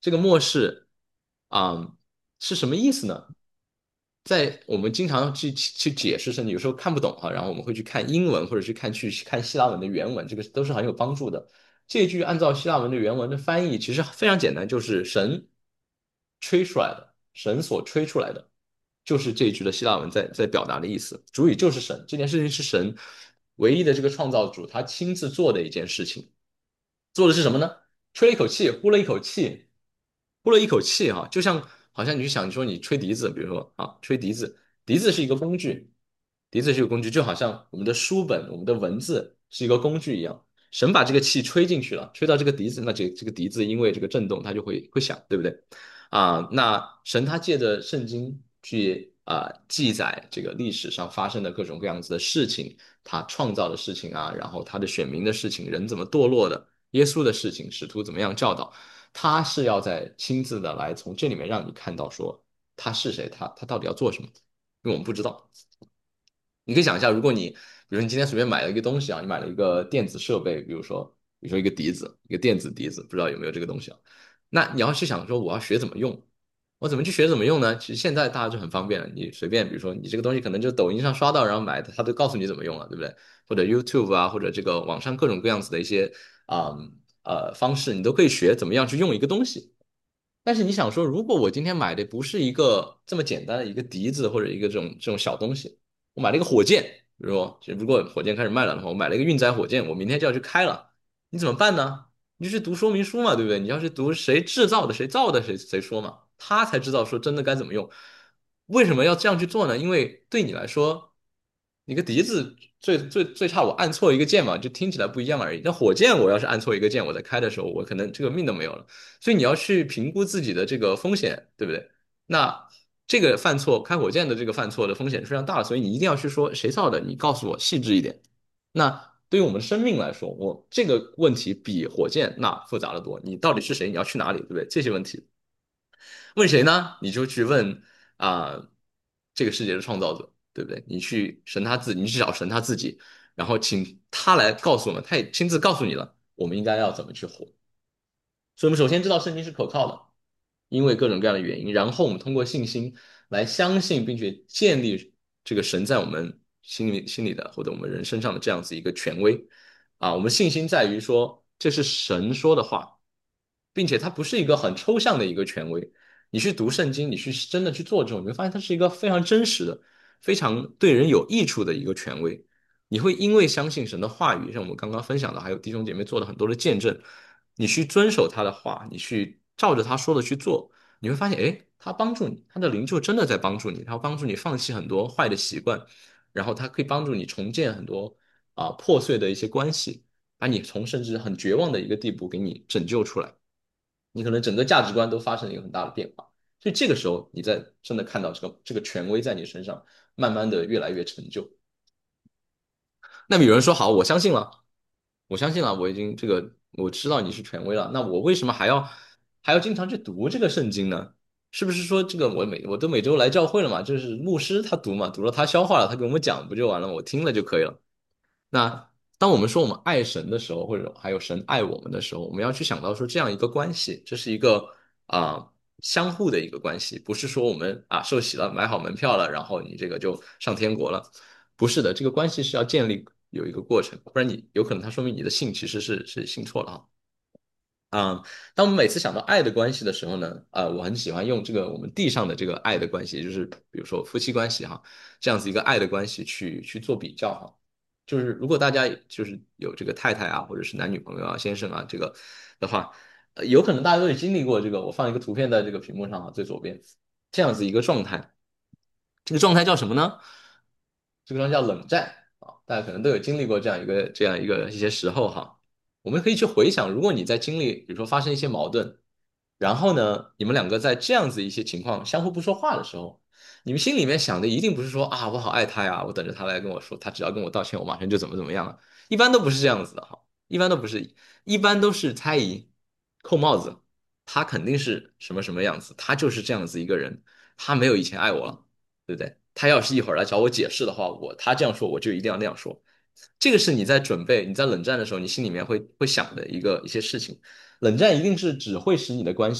这个末世啊，是什么意思呢？在我们经常去去解释，甚至有时候看不懂哈，然后我们会去看英文或者去看去看希腊文的原文，这个都是很有帮助的。这句按照希腊文的原文的翻译，其实非常简单，就是神吹出来的，神所吹出来的，就是这一句的希腊文在在表达的意思。主语就是神，这件事情是神唯一的这个创造主，他亲自做的一件事情。做的是什么呢？吹了一口气，呼了一口气，呼了一口气哈，就像好像你去想，你说你吹笛子，比如说啊，吹笛子，笛子是一个工具，笛子是一个工具，就好像我们的书本、我们的文字是一个工具一样。神把这个气吹进去了，吹到这个笛子，那这这个笛子因为这个震动，它就会会响，对不对？啊，那神他借着圣经去啊记载这个历史上发生的各种各样子的事情，他创造的事情啊，然后他的选民的事情，人怎么堕落的，耶稣的事情，使徒怎么样教导，他是要在亲自的来从这里面让你看到说他是谁，他他到底要做什么，因为我们不知道。你可以想一下，如果你，比如说你今天随便买了一个东西啊，你买了一个电子设备，比如说，比如说一个笛子，一个电子笛子，不知道有没有这个东西啊？那你要去想说，我要学怎么用，我怎么去学怎么用呢？其实现在大家就很方便了，你随便，比如说你这个东西可能就抖音上刷到，然后买的，他都告诉你怎么用了，对不对？或者 YouTube 啊，或者这个网上各种各样子的一些啊呃方式，你都可以学怎么样去用一个东西。但是你想说，如果我今天买的不是一个这么简单的一个笛子或者一个这种这种小东西，我买了一个火箭，比如说，就如果火箭开始卖了的话，我买了一个运载火箭，我明天就要去开了，你怎么办呢？你就去读说明书嘛，对不对？你要去读谁制造的，谁造的，谁谁说嘛，他才知道说真的该怎么用。为什么要这样去做呢？因为对你来说，一个笛子最最最差我按错一个键嘛，就听起来不一样而已。那火箭我要是按错一个键，我在开的时候，我可能这个命都没有了。所以你要去评估自己的这个风险，对不对？那这个犯错，开火箭的这个犯错的风险是非常大的，所以你一定要去说谁造的，你告诉我细致一点。那对于我们生命来说，我这个问题比火箭那复杂的多。你到底是谁？你要去哪里？对不对？这些问题问谁呢？你就去问啊、这个世界的创造者，对不对？你去神他自己，你去找神他自己，然后请他来告诉我们，他也亲自告诉你了，我们应该要怎么去活。所以，我们首先知道圣经是可靠的，因为各种各样的原因。然后，我们通过信心来相信，并且建立这个神在我们心里心里的或者我们人身上的这样子一个权威啊。我们信心在于说这是神说的话，并且它不是一个很抽象的一个权威。你去读圣经，你去真的去做这种，你会发现它是一个非常真实的、非常对人有益处的一个权威。你会因为相信神的话语，像我们刚刚分享的，还有弟兄姐妹做了很多的见证，你去遵守他的话，你去照着他说的去做，你会发现，哎，他帮助你，他的灵就真的在帮助你，他会帮助你放弃很多坏的习惯，然后他可以帮助你重建很多啊、破碎的一些关系，把你从甚至很绝望的一个地步给你拯救出来，你可能整个价值观都发生了一个很大的变化。所以这个时候，你在真的看到这个这个权威在你身上慢慢的越来越成就。那么有人说好，我相信了，我相信了，我已经这个我知道你是权威了，那我为什么还要还要经常去读这个圣经呢？是不是说这个我每我都每周来教会了嘛？就是牧师他读嘛，读了他消化了，他给我们讲不就完了吗？我听了就可以了。那当我们说我们爱神的时候，或者还有神爱我们的时候，我们要去想到说这样一个关系，这是一个啊、相互的一个关系，不是说我们啊受洗了，买好门票了，然后你这个就上天国了，不是的，这个关系是要建立有一个过程，不然你有可能它说明你的信其实是是信错了哈。啊、当我们每次想到爱的关系的时候呢，啊、我很喜欢用这个我们地上的这个爱的关系，也就是比如说夫妻关系哈，这样子一个爱的关系去去做比较哈。就是如果大家就是有这个太太啊，或者是男女朋友啊、先生啊这个的话，呃有可能大家都有经历过这个。我放一个图片在这个屏幕上哈，最左边这样子一个状态，这个状态叫什么呢？这个状态叫冷战啊，大家可能都有经历过这样一个这样一个一些时候哈。我们可以去回想，如果你在经历，比如说发生一些矛盾，然后呢，你们两个在这样子一些情况相互不说话的时候，你们心里面想的一定不是说啊，我好爱他呀，我等着他来跟我说，他只要跟我道歉，我马上就怎么怎么样了。一般都不是这样子的哈，一般都不是，一般都是猜疑、扣帽子，他肯定是什么什么样子，他就是这样子一个人，他没有以前爱我了，对不对？他要是一会儿来找我解释的话，我他这样说，我就一定要那样说。这个是你在准备你在冷战的时候，你心里面会会想的一个一些事情。冷战一定是只会使你的关系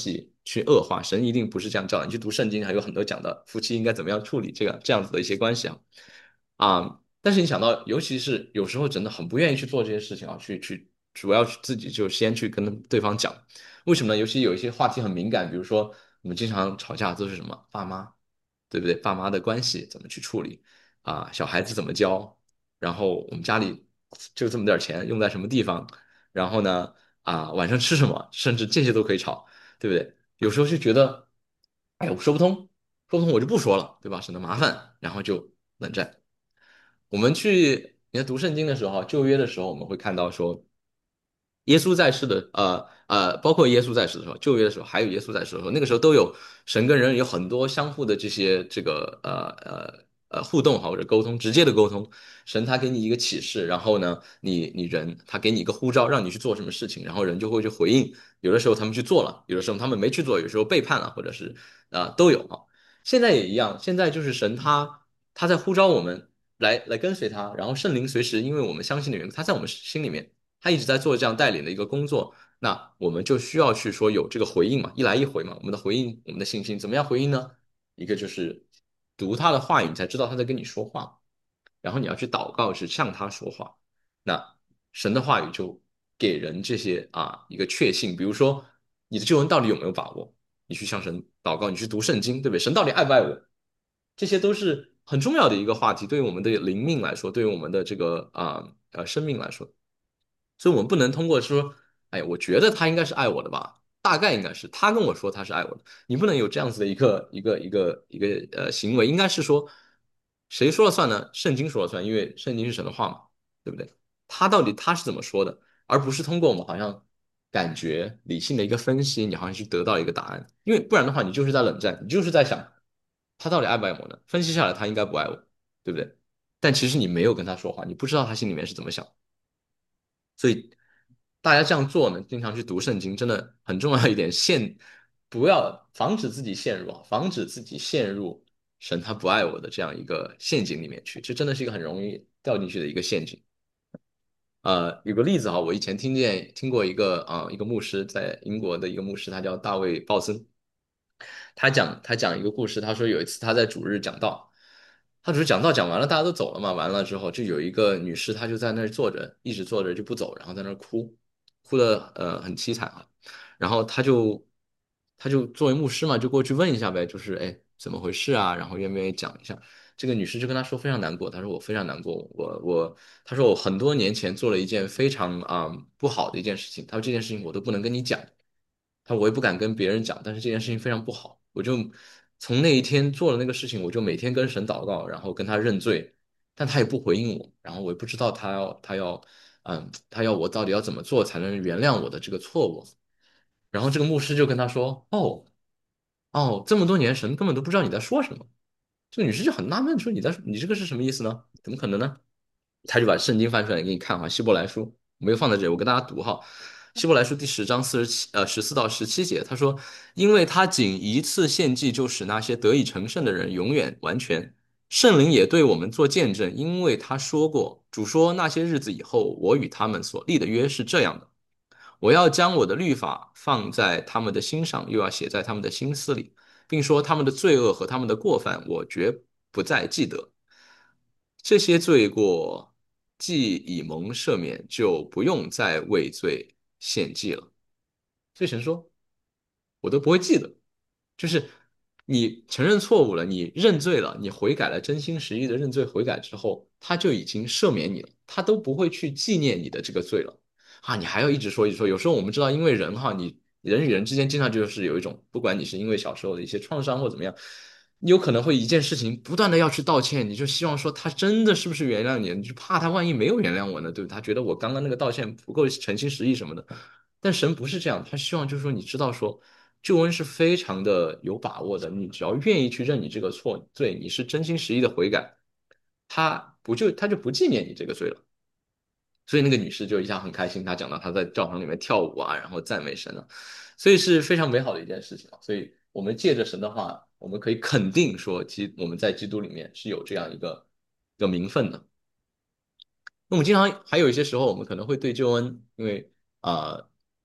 去恶化，神一定不是这样教的。你去读圣经，还有很多讲的夫妻应该怎么样处理这个这样子的一些关系啊啊。但是你想到，尤其是有时候真的很不愿意去做这些事情啊，去去主要去自己就先去跟对方讲，为什么呢？尤其有一些话题很敏感，比如说我们经常吵架都是什么爸妈，对不对？爸妈的关系怎么去处理啊？小孩子怎么教？然后我们家里就这么点儿钱，用在什么地方？然后呢，啊，晚上吃什么？甚至这些都可以吵，对不对？有时候就觉得，哎，我说不通，说不通我就不说了，对吧？省得麻烦，然后就冷战。我们去你看读圣经的时候，旧约的时候，我们会看到说，耶稣在世的，呃呃，包括耶稣在世的时候，旧约的时候，还有耶稣在世的时候，那个时候都有神跟人有很多相互的这些这个呃呃呃互动哈，或者沟通，直接的沟通。神他给你一个启示，然后呢，你你人他给你一个呼召，让你去做什么事情，然后人就会去回应。有的时候他们去做了，有的时候他们没去做，有时候背叛了，或者是啊、呃都有啊。现在也一样，现在就是神他他在呼召我们来来跟随他，然后圣灵随时因为我们相信的缘故，他在我们心里面。他一直在做这样带领的一个工作，那我们就需要去说有这个回应嘛，一来一回嘛，我们的回应，我们的信心怎么样回应呢？一个就是读他的话语，你才知道他在跟你说话，然后你要去祷告，是向他说话。那神的话语就给人这些啊一个确信，比如说你的救恩到底有没有把握？你去向神祷告，你去读圣经，对不对？神到底爱不爱我？这些都是很重要的一个话题，对于我们的灵命来说，对于我们的这个啊呃生命来说。所以我们不能通过说，哎，我觉得他应该是爱我的吧，大概应该是他跟我说他是爱我的，你不能有这样子的一个一个一个一个呃行为，应该是说谁说了算呢？圣经说了算，因为圣经是神的话嘛，对不对？他到底他是怎么说的，而不是通过我们好像感觉理性的一个分析，你好像去得到一个答案，因为不然的话，你就是在冷战，你就是在想他到底爱不爱我呢？分析下来，他应该不爱我，对不对？但其实你没有跟他说话，你不知道他心里面是怎么想。所以大家这样做呢，经常去读圣经，真的很重要一点，陷不要防止自己陷入啊，防止自己陷入神他不爱我的这样一个陷阱里面去，这真的是一个很容易掉进去的一个陷阱。呃，有个例子哈，我以前听见听过一个啊、呃一个牧师在英国的一个牧师，他叫大卫鲍森，他讲他讲一个故事，他说有一次他在主日讲道，他只是讲道讲完了，大家都走了嘛，完了之后就有一个女士，她就在那儿坐着，一直坐着就不走，然后在那儿哭，哭的呃很凄惨啊。然后他就他就作为牧师嘛，就过去问一下呗，就是哎怎么回事啊？然后愿不愿意讲一下？这个女士就跟他说非常难过，她说我非常难过，我我她说我很多年前做了一件非常啊、不好的一件事情，她说这件事情我都不能跟你讲。他说我也不敢跟别人讲，但是这件事情非常不好，我就从那一天做了那个事情，我就每天跟神祷告，然后跟他认罪，但他也不回应我，然后我也不知道他要他要嗯他要我到底要怎么做才能原谅我的这个错误，然后这个牧师就跟他说，哦哦，这么多年神根本都不知道你在说什么，这个女士就很纳闷，说你在你这个是什么意思呢？怎么可能呢？他就把圣经翻出来给你看哈，希伯来书我没有放在这里，我跟大家读哈。希伯来书第十章四十七呃十四到十七节，他说，因为他仅一次献祭就使那些得以成圣的人永远完全，圣灵也对我们做见证，因为他说过，主说那些日子以后，我与他们所立的约是这样的，我要将我的律法放在他们的心上，又要写在他们的心思里，并说他们的罪恶和他们的过犯，我绝不再记得。这些罪过既已蒙赦免，就不用再为罪献祭了。所以神说，我都不会记得，就是你承认错误了，你认罪了，你悔改了，真心实意的认罪悔改之后，他就已经赦免你了，他都不会去纪念你的这个罪了啊！你还要一直说一直说，有时候我们知道，因为人哈，你人与人之间经常就是有一种，不管你是因为小时候的一些创伤或怎么样，你有可能会一件事情不断的要去道歉，你就希望说他真的是不是原谅你，你就怕他万一没有原谅我呢，对不对？他觉得我刚刚那个道歉不够诚心实意什么的。但神不是这样，他希望就是说，你知道说，救恩是非常的有把握的，你只要愿意去认你这个错罪，你是真心实意的悔改，他不就他就不纪念你这个罪了。所以那个女士就一下很开心，她讲到她在教堂里面跳舞啊，然后赞美神啊，所以是非常美好的一件事情啊。所以我们借着神的话，我们可以肯定说，基我们在基督里面是有这样一个一个名分的。那我们经常还有一些时候，我们可能会对救恩，因为啊。呃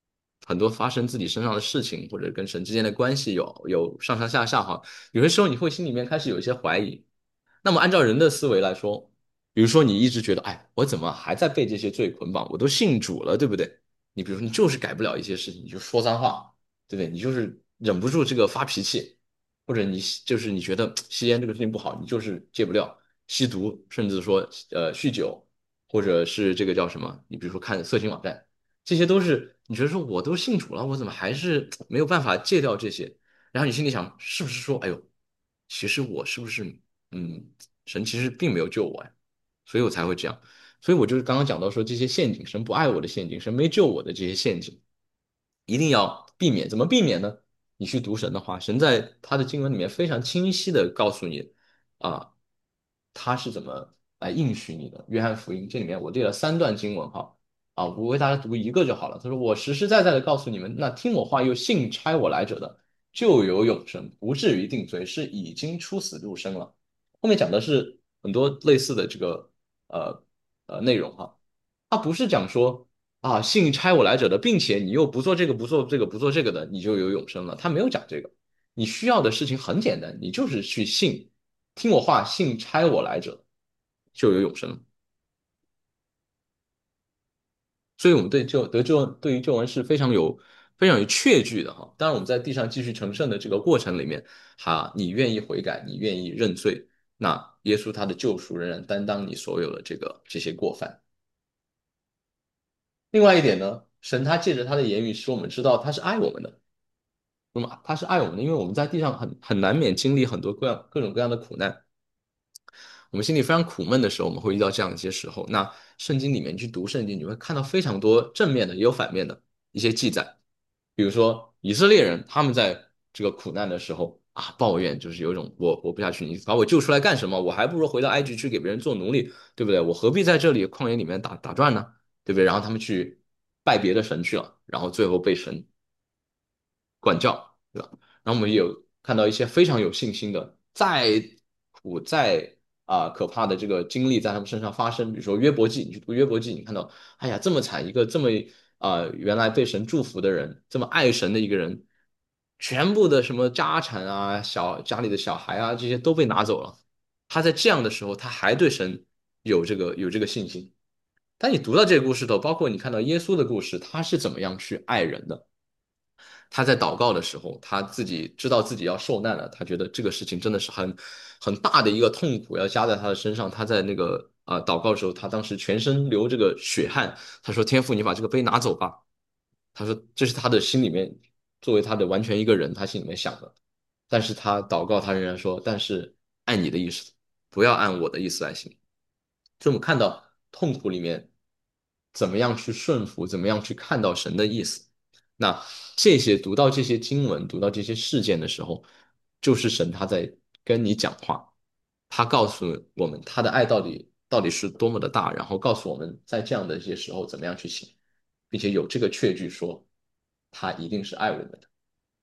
很多发生自己身上的事情，或者跟神之间的关系有有上上下下哈，有些时候你会心里面开始有一些怀疑。那么按照人的思维来说，比如说你一直觉得，哎，我怎么还在被这些罪捆绑？我都信主了，对不对？你比如说你就是改不了一些事情，你就说脏话，对不对？你就是忍不住这个发脾气，或者你就是你觉得吸烟这个事情不好，你就是戒不掉，吸毒，甚至说呃酗酒，或者是这个叫什么？你比如说看色情网站，这些都是你觉得说我都信主了，我怎么还是没有办法戒掉这些？然后你心里想，是不是说，哎呦，其实我是不是嗯，神其实并没有救我呀，所以我才会这样。所以我就是刚刚讲到说这些陷阱，神不爱我的陷阱，神没救我的这些陷阱，一定要避免。怎么避免呢？你去读神的话，神在他的经文里面非常清晰的告诉你啊，他是怎么来应许你的。约翰福音这里面我列了三段经文哈，啊，我为大家读一个就好了。他说：“我实实在在的告诉你们，那听我话又信差我来者的，就有永生，不至于定罪，是已经出死入生了。”后面讲的是很多类似的这个呃呃内容哈，他不是讲说啊信差我来者的，并且你又不做这个不做这个不做这个的，你就有永生了。他没有讲这个，你需要的事情很简单，你就是去信，听我话，信差我来者，就有永生了。所以我们对救得救对于救恩是非常有非常有确据的哈。当然我们在地上继续成圣的这个过程里面，哈，你愿意悔改，你愿意认罪，那耶稣他的救赎仍然担当你所有的这个这些过犯。另外一点呢，神他借着他的言语使我们知道他是爱我们的，那么他是爱我们的，因为我们在地上很很难免经历很多各样各种各样的苦难，我们心里非常苦闷的时候，我们会遇到这样一些时候。那圣经里面去读圣经，你会看到非常多正面的，也有反面的一些记载。比如说以色列人，他们在这个苦难的时候啊，抱怨就是有一种我活不下去，你把我救出来干什么？我还不如回到埃及去给别人做奴隶，对不对？我何必在这里旷野里面打打转呢？对不对？然后他们去拜别的神去了，然后最后被神管教，对吧？然后我们也有看到一些非常有信心的，再苦再啊、可怕的这个经历在他们身上发生，比如说约伯记，你去读约伯记，你看到，哎呀，这么惨一个这么啊、原来被神祝福的人，这么爱神的一个人，全部的什么家产啊、小家里的小孩啊，这些都被拿走了。他在这样的时候，他还对神有这个有这个信心。当你读到这个故事的时候，包括你看到耶稣的故事，他是怎么样去爱人的？他在祷告的时候，他自己知道自己要受难了，他觉得这个事情真的是很很大的一个痛苦要加在他的身上。他在那个啊、呃祷告的时候，他当时全身流这个血汗，他说：“天父，你把这个杯拿走吧。”他说这是他的心里面作为他的完全一个人，他心里面想的。但是他祷告，他仍然说：“但是按你的意思，不要按我的意思来行。”所以我们看到痛苦里面怎么样去顺服，怎么样去看到神的意思。那这些读到这些经文，读到这些事件的时候，就是神他在跟你讲话，他告诉我们他的爱到底到底是多么的大，然后告诉我们在这样的一些时候怎么样去行，并且有这个确据说他一定是爱我们的。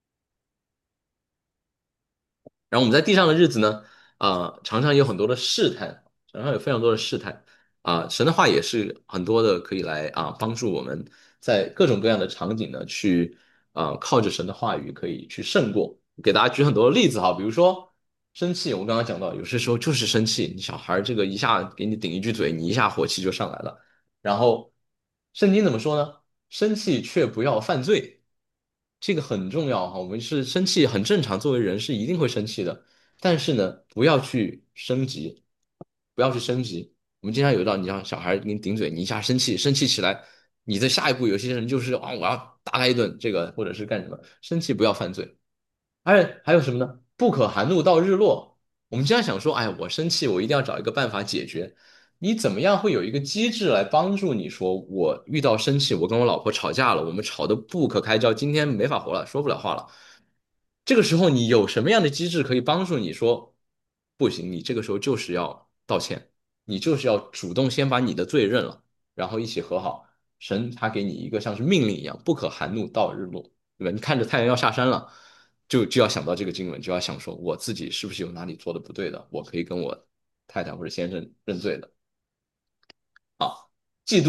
然后我们在地上的日子呢，啊、常常有很多的试探，常常有非常多的试探，啊、神的话也是很多的可以来啊、帮助我们在各种各样的场景呢去啊、靠着神的话语可以去胜过。给大家举很多的例子哈，比如说生气，我刚刚讲到，有些时候就是生气，你小孩儿这个一下给你顶一句嘴，你一下火气就上来了。然后圣经怎么说呢？生气却不要犯罪。这个很重要哈，我们是生气很正常，作为人是一定会生气的，但是呢，不要去升级，不要去升级。我们经常有到，你让小孩给你顶嘴，你一下生气，生气起来，你的下一步有些人就是啊，我要打他一顿，这个或者是干什么，生气不要犯罪。而还有什么呢？不可含怒到日落。我们经常想说，哎，我生气，我一定要找一个办法解决。你怎么样会有一个机制来帮助你说，我遇到生气，我跟我老婆吵架了，我们吵得不可开交，今天没法活了，说不了话了。这个时候你有什么样的机制可以帮助你说，不行，你这个时候就是要道歉，你就是要主动先把你的罪认了，然后一起和好。神他给你一个像是命令一样，不可含怒到日落，对吧？你看着太阳要下山了，就就要想到这个经文，就要想说我自己是不是有哪里做的不对的，我可以跟我太太或者先生认罪的。啊，嫉妒，对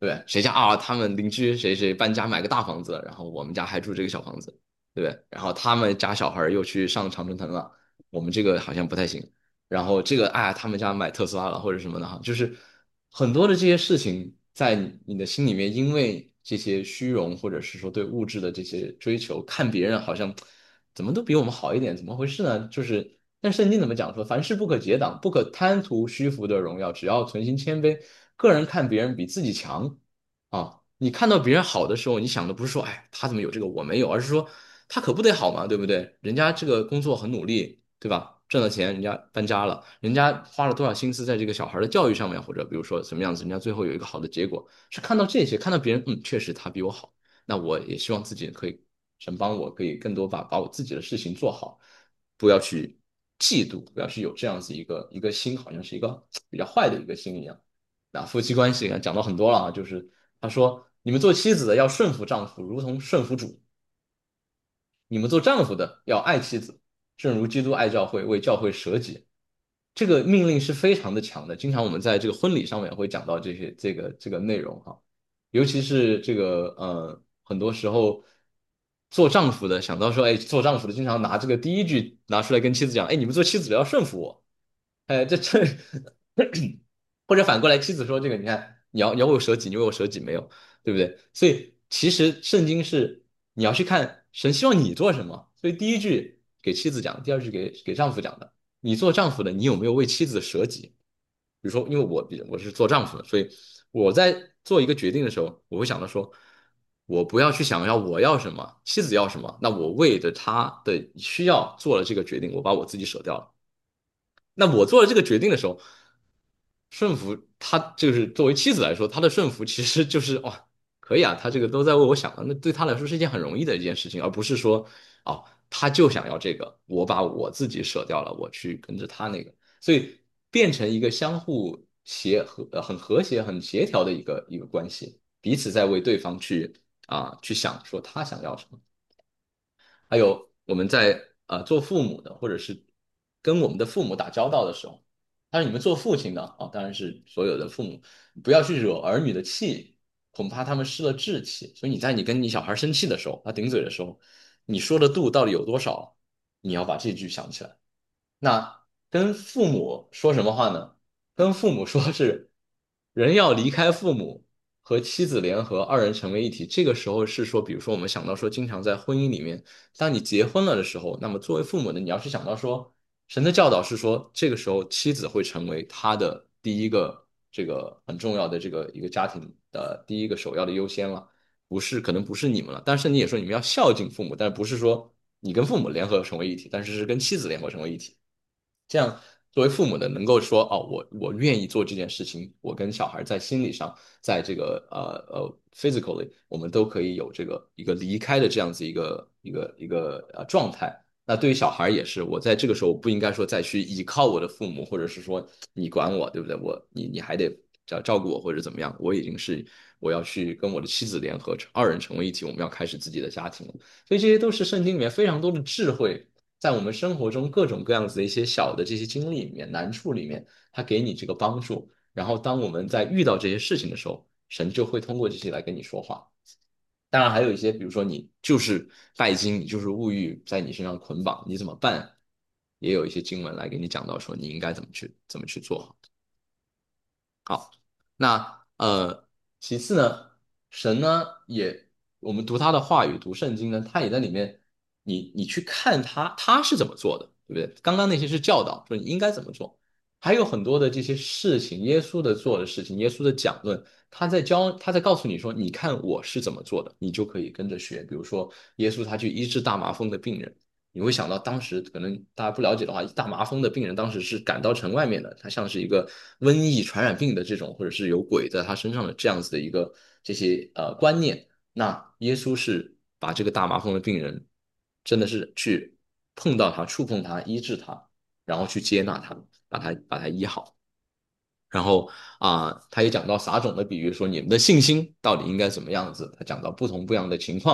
对不对？谁家啊，他们邻居谁谁搬家买个大房子了，然后我们家还住这个小房子，对不对？然后他们家小孩儿又去上常春藤了，我们这个好像不太行。然后这个哎，他们家买特斯拉了或者什么的哈，就是很多的这些事情在你你的心里面，因为这些虚荣或者是说对物质的这些追求，看别人好像怎么都比我们好一点，怎么回事呢？就是但圣经怎么讲说，凡事不可结党，不可贪图虚浮的荣耀，只要存心谦卑，个人看别人比自己强啊。你看到别人好的时候，你想的不是说，哎，他怎么有这个我没有，而是说他可不得好嘛，对不对？人家这个工作很努力，对吧？挣了钱，人家搬家了，人家花了多少心思在这个小孩的教育上面，或者比如说什么样子，人家最后有一个好的结果，是看到这些，看到别人，嗯，确实他比我好，那我也希望自己可以，神帮我可以更多把把我自己的事情做好，不要去嫉妒，不要去有这样子一个一个心，好像是一个比较坏的一个心一样。那夫妻关系讲到很多了啊，就是他说，你们做妻子的要顺服丈夫，如同顺服主；你们做丈夫的要爱妻子，正如基督爱教会，为教会舍己。这个命令是非常的强的，经常我们在这个婚礼上面会讲到这些这个这个内容哈，尤其是这个呃，很多时候做丈夫的想到说，哎，做丈夫的经常拿这个第一句拿出来跟妻子讲，哎，你们做妻子的要顺服我，哎，这这，或者反过来，妻子说这个，你看，你要你要为我舍己，你为我舍己没有，对不对？所以其实圣经是你要去看神希望你做什么，所以第一句给妻子讲，第二句给给丈夫讲的。你做丈夫的，你有没有为妻子舍己？比如说，因为我比我是做丈夫的，所以我在做一个决定的时候，我会想到说，我不要去想要我要什么，妻子要什么，那我为着她的需要做了这个决定，我把我自己舍掉了。那我做了这个决定的时候，顺服他就是作为妻子来说，他的顺服其实就是哇，可以啊，他这个都在为我想了，那对他来说是一件很容易的一件事情，而不是说哦，他就想要这个，我把我自己舍掉了，我去跟着他那个，所以变成一个相互协和、呃很和谐、很协调的一个一个关系，彼此在为对方去啊去想说他想要什么。还有我们在呃做父母的，或者是跟我们的父母打交道的时候，当然你们做父亲的啊，当然是所有的父母不要去惹儿女的气，恐怕他们失了志气。所以你在你跟你小孩生气的时候，他顶嘴的时候，你说的度到底有多少？你要把这句想起来。那跟父母说什么话呢？跟父母说是人要离开父母，和妻子联合，二人成为一体。这个时候是说，比如说我们想到说，经常在婚姻里面，当你结婚了的时候，那么作为父母的，你要去想到说，神的教导是说，这个时候妻子会成为他的第一个这个很重要的这个一个家庭的第一个首要的优先了，不是可能不是你们了。但是你也说你们要孝敬父母，但是不是说你跟父母联合成为一体，但是是跟妻子联合成为一体。这样作为父母的能够说哦，我我愿意做这件事情，我跟小孩在心理上，在这个呃呃 physically，我们都可以有这个一个离开的这样子一个一个一个呃状态。那对于小孩也是，我在这个时候不应该说再去依靠我的父母，或者是说你管我，对不对？我你你还得照照顾我或者怎么样？我已经是我要去跟我的妻子联合，二人成为一体，我们要开始自己的家庭了。所以这些都是圣经里面非常多的智慧。在我们生活中各种各样子的一些小的这些经历里面、难处里面，他给你这个帮助。然后当我们在遇到这些事情的时候，神就会通过这些来跟你说话。当然还有一些，比如说你就是拜金，你就是物欲在你身上捆绑，你怎么办？也有一些经文来给你讲到说你应该怎么去怎么去做。好，那呃，其次呢，神呢也，我们读他的话语，读圣经呢，他也在里面，你你去看他他是怎么做的，对不对？刚刚那些是教导，说你应该怎么做，还有很多的这些事情，耶稣的做的事情，耶稣的讲论，他在教，他在告诉你说，你看我是怎么做的，你就可以跟着学。比如说，耶稣他去医治大麻风的病人。你会想到当时可能大家不了解的话，大麻风的病人当时是赶到城外面的，他像是一个瘟疫传染病的这种，或者是有鬼在他身上的这样子的一个这些呃观念。那耶稣是把这个大麻风的病人，真的是去碰到他、触碰他、医治他，然后去接纳他，把他把他医好。然后啊、呃他也讲到撒种的比喻，说你们的信心到底应该怎么样子？他讲到不同不一样的情况。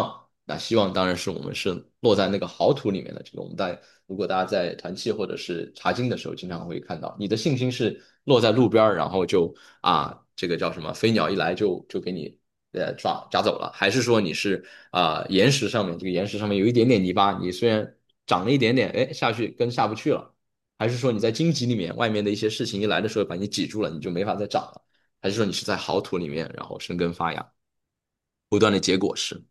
那希望当然是我们是落在那个好土里面的。这个我们在如果大家在团契或者是查经的时候，经常会看到，你的信心是落在路边儿，然后就啊，这个叫什么，飞鸟一来就就给你呃抓抓走了，还是说你是啊岩石上面，这个岩石上面有一点点泥巴，你虽然长了一点点，哎下去跟下不去了，还是说你在荆棘里面，外面的一些事情一来的时候把你挤住了，你就没法再长了，还是说你是在好土里面，然后生根发芽，不断的结果实？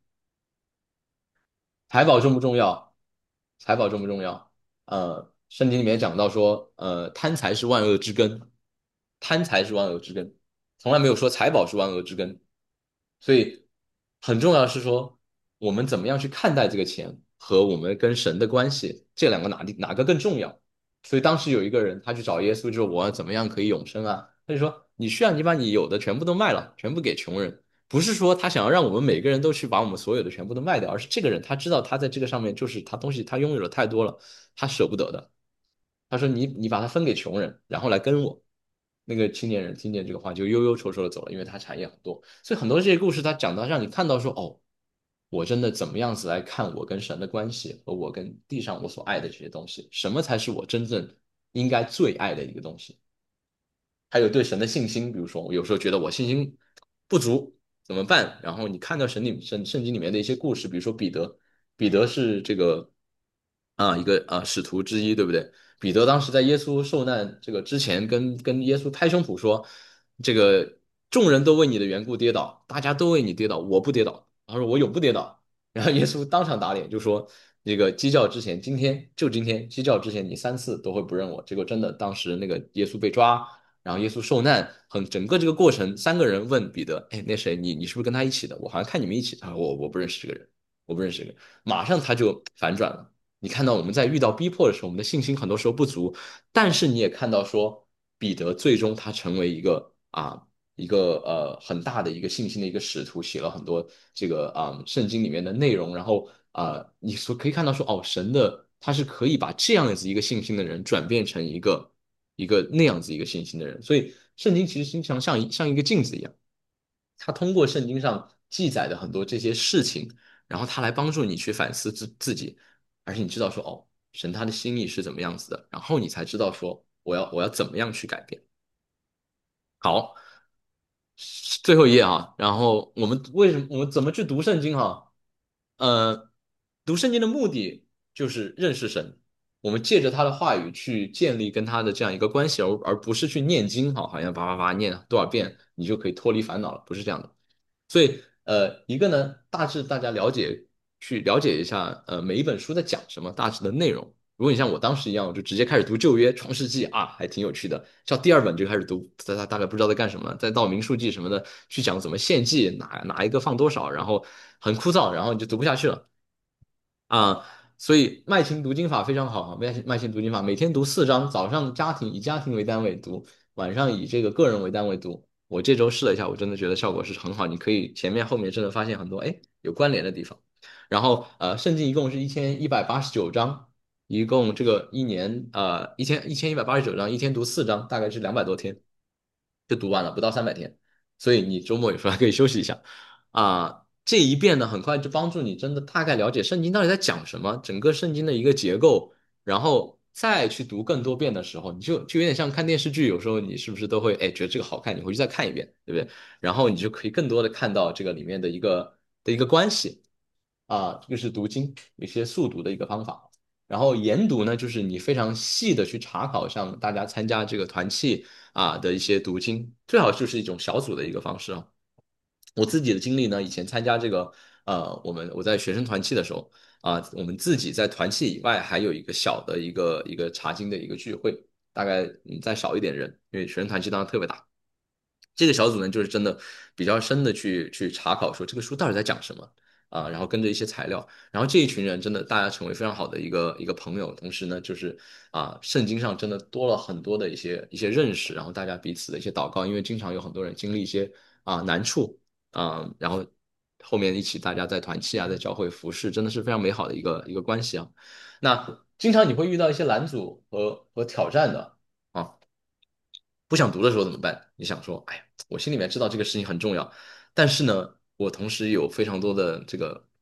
财宝重不重要？财宝重不重要？呃，圣经里面讲到说，呃，贪财是万恶之根，贪财是万恶之根，从来没有说财宝是万恶之根。所以很重要的是说，我们怎么样去看待这个钱和我们跟神的关系，这两个哪里哪个更重要？所以当时有一个人他去找耶稣，就说我怎么样可以永生啊？他就说你需要你把你有的全部都卖了，全部给穷人。不是说他想要让我们每个人都去把我们所有的全部都卖掉，而是这个人他知道他在这个上面就是他东西他拥有的太多了，他舍不得的。他说你你把它分给穷人，然后来跟我。那个青年人听见这个话就忧忧愁愁的走了，因为他产业很多。所以很多这些故事他讲到让你看到说哦，我真的怎么样子来看我跟神的关系和我跟地上我所爱的这些东西，什么才是我真正应该最爱的一个东西。还有对神的信心，比如说我有时候觉得我信心不足怎么办？然后你看到神里圣圣经里面的一些故事，比如说彼得，彼得是这个啊一个啊使徒之一，对不对？彼得当时在耶稣受难这个之前跟，跟耶稣拍胸脯说，这个众人都为你的缘故跌倒，大家都为你跌倒，我不跌倒。他说我永不跌倒。然后耶稣当场打脸，就说那个鸡叫之前，今天就今天鸡叫之前，你三次都会不认我。结果真的，当时那个耶稣被抓。然后耶稣受难，很整个这个过程，三个人问彼得：“哎，那谁，你你是不是跟他一起的？我好像看你们一起。”他说：“我我不认识这个人，我不认识这个人。”马上他就反转了。你看到我们在遇到逼迫的时候，我们的信心很多时候不足，但是你也看到说，彼得最终他成为一个啊一个呃很大的一个信心的一个使徒，写了很多这个啊、圣经里面的内容，然后啊、你所可以看到说，哦，神的他是可以把这样子一个信心的人转变成一个。一个那样子一个信心的人。所以圣经其实经常像一像一个镜子一样，它通过圣经上记载的很多这些事情，然后它来帮助你去反思自自己，而且你知道说哦，神他的心意是怎么样子的，然后你才知道说我要我要怎么样去改变。好，最后一页啊，然后我们为什么我们怎么去读圣经哈？呃，读圣经的目的就是认识神，我们借着他的话语去建立跟他的这样一个关系，而而不是去念经哈，好像叭叭叭念多少遍你就可以脱离烦恼了，不是这样的。所以呃，一个呢，大致大家了解去了解一下，呃，每一本书在讲什么，大致的内容。如果你像我当时一样，我就直接开始读旧约、创世纪啊，还挺有趣的。像第二本就开始读，大家大概不知道在干什么，再到民数记什么的，去讲怎么献祭，哪哪一个放多少，然后很枯燥，然后你就读不下去了。啊，所以麦琴读经法非常好，麦麦琴读经法每天读四章，早上家庭以家庭为单位读，晚上以这个个人为单位读。我这周试了一下，我真的觉得效果是很好。你可以前面后面真的发现很多哎有关联的地方。然后呃，圣经一共是一千一百八十九章，一共这个一年呃一千一千一百八十九章，一天读四章，大概是两百多天就读完了，不到三百天。所以你周末有时候还可以休息一下。啊，这一遍呢，很快就帮助你真的大概了解圣经到底在讲什么，整个圣经的一个结构，然后再去读更多遍的时候，你就就有点像看电视剧，有时候你是不是都会哎觉得这个好看，你回去再看一遍，对不对？然后你就可以更多的看到这个里面的一个的一个关系啊，这个是读经一些速读的一个方法。然后研读呢，就是你非常细的去查考，像大家参加这个团契啊的一些读经，最好就是一种小组的一个方式啊。我自己的经历呢，以前参加这个呃，我们我在学生团契的时候啊，我们自己在团契以外还有一个小的一个一个查经的一个聚会，大概嗯再少一点人，因为学生团契当时特别大。这个小组呢，就是真的比较深的去去查考，说这个书到底在讲什么啊，然后跟着一些材料，然后这一群人真的大家成为非常好的一个一个朋友，同时呢，就是啊，圣经上真的多了很多的一些一些认识，然后大家彼此的一些祷告，因为经常有很多人经历一些啊难处啊，然后后面一起大家在团契啊，在教会服侍，真的是非常美好的一个一个关系啊。那经常你会遇到一些拦阻和和挑战的。啊。不想读的时候怎么办？你想说，哎呀，我心里面知道这个事情很重要，但是呢，我同时有非常多的这个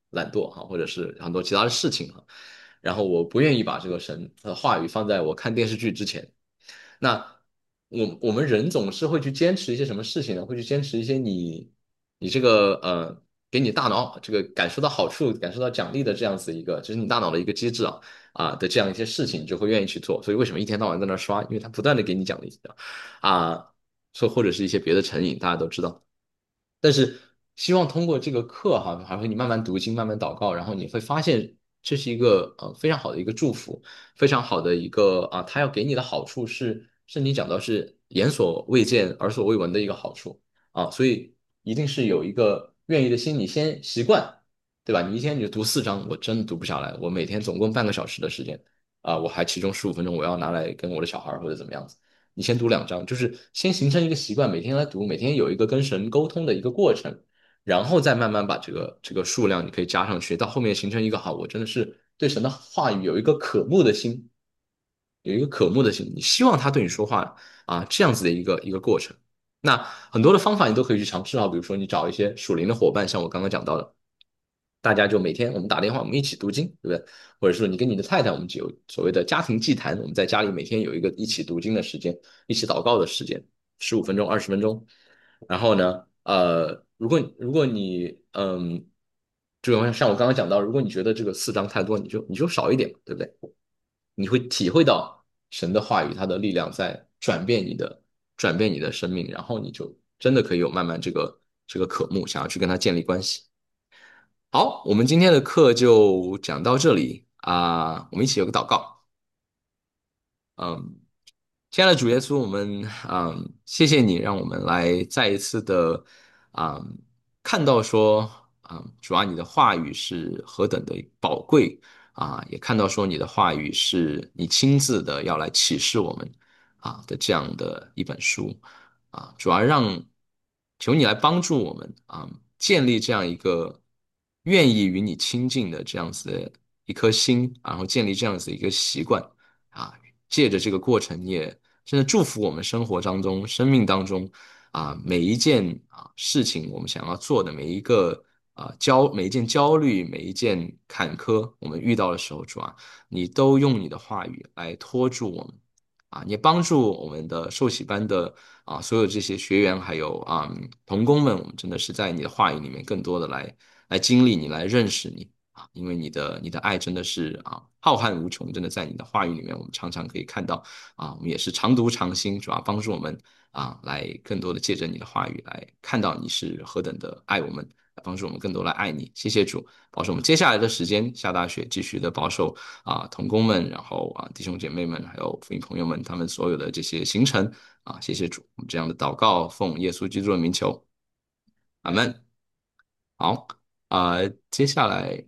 懒惰哈，或者是很多其他的事情哈，然后我不愿意把这个神的话语放在我看电视剧之前。那我我们人总是会去坚持一些什么事情呢？会去坚持一些你你这个呃给你大脑这个感受到好处、感受到奖励的这样子一个，就是你大脑的一个机制啊啊的这样一些事情，你就会愿意去做。所以为什么一天到晚在那儿刷？因为它不断的给你奖励啊，说或者是一些别的成瘾，大家都知道。但是希望通过这个课哈，还会你慢慢读经，慢慢祷告，然后你会发现这是一个呃非常好的一个祝福，非常好的一个啊，他要给你的好处是圣经讲到是眼所未见、耳所未闻的一个好处啊，所以一定是有一个愿意的心，你先习惯，对吧？你一天你就读四章，我真读不下来，我每天总共半个小时的时间啊，我还其中十五分钟我要拿来跟我的小孩儿或者怎么样子。你先读两章，就是先形成一个习惯，每天来读，每天有一个跟神沟通的一个过程，然后再慢慢把这个这个数量你可以加上去，到后面形成一个好，我真的是对神的话语有一个渴慕的心，有一个渴慕的心，你希望他对你说话啊，这样子的一个一个过程。那很多的方法你都可以去尝试啊，比如说你找一些属灵的伙伴，像我刚刚讲到的，大家就每天我们打电话，我们一起读经，对不对？或者说你跟你的太太，我们就有所谓的家庭祭坛，我们在家里每天有一个一起读经的时间，一起祷告的时间，十五分钟、二十分钟。然后呢，呃，如果如果你嗯，这个像我刚刚讲到，如果你觉得这个四章太多，你就你就少一点，对不对？你会体会到神的话语，它的力量在转变你的转变你的生命，然后你就真的可以有慢慢这个这个渴慕，想要去跟他建立关系。好，我们今天的课就讲到这里啊，我们一起有个祷告。嗯，亲爱的主耶稣，我们嗯，谢谢你让我们来再一次的嗯看到说，嗯，主啊，你的话语是何等的宝贵啊，也看到说你的话语是你亲自的要来启示我们啊的这样的一本书啊，主要让求你来帮助我们啊，建立这样一个愿意与你亲近的这样子的一颗心，然后建立这样子一个习惯。啊，借着这个过程，也真的祝福我们生活当中、生命当中啊，每一件啊事情，我们想要做的每一个啊焦、每一件焦虑、每一件坎坷，我们遇到的时候，主啊，你都用你的话语来托住我们。啊，你也帮助我们的受洗班的啊所有这些学员，还有啊童工们，我们真的是在你的话语里面更多的来来经历你，来认识你。啊，因为你的你的爱真的是啊浩瀚无穷，真的在你的话语里面，我们常常可以看到啊，我们也是常读常新，主要帮助我们啊来更多的借着你的话语来看到你是何等的爱我们，来帮助我们更多来爱你。谢谢主，保守我们接下来的时间下大雪，继续的保守啊童工们，然后啊弟兄姐妹们，还有福音朋友们，他们所有的这些行程啊，谢谢主，我们这样的祷告奉耶稣基督的名求，阿门。好，啊、接下来。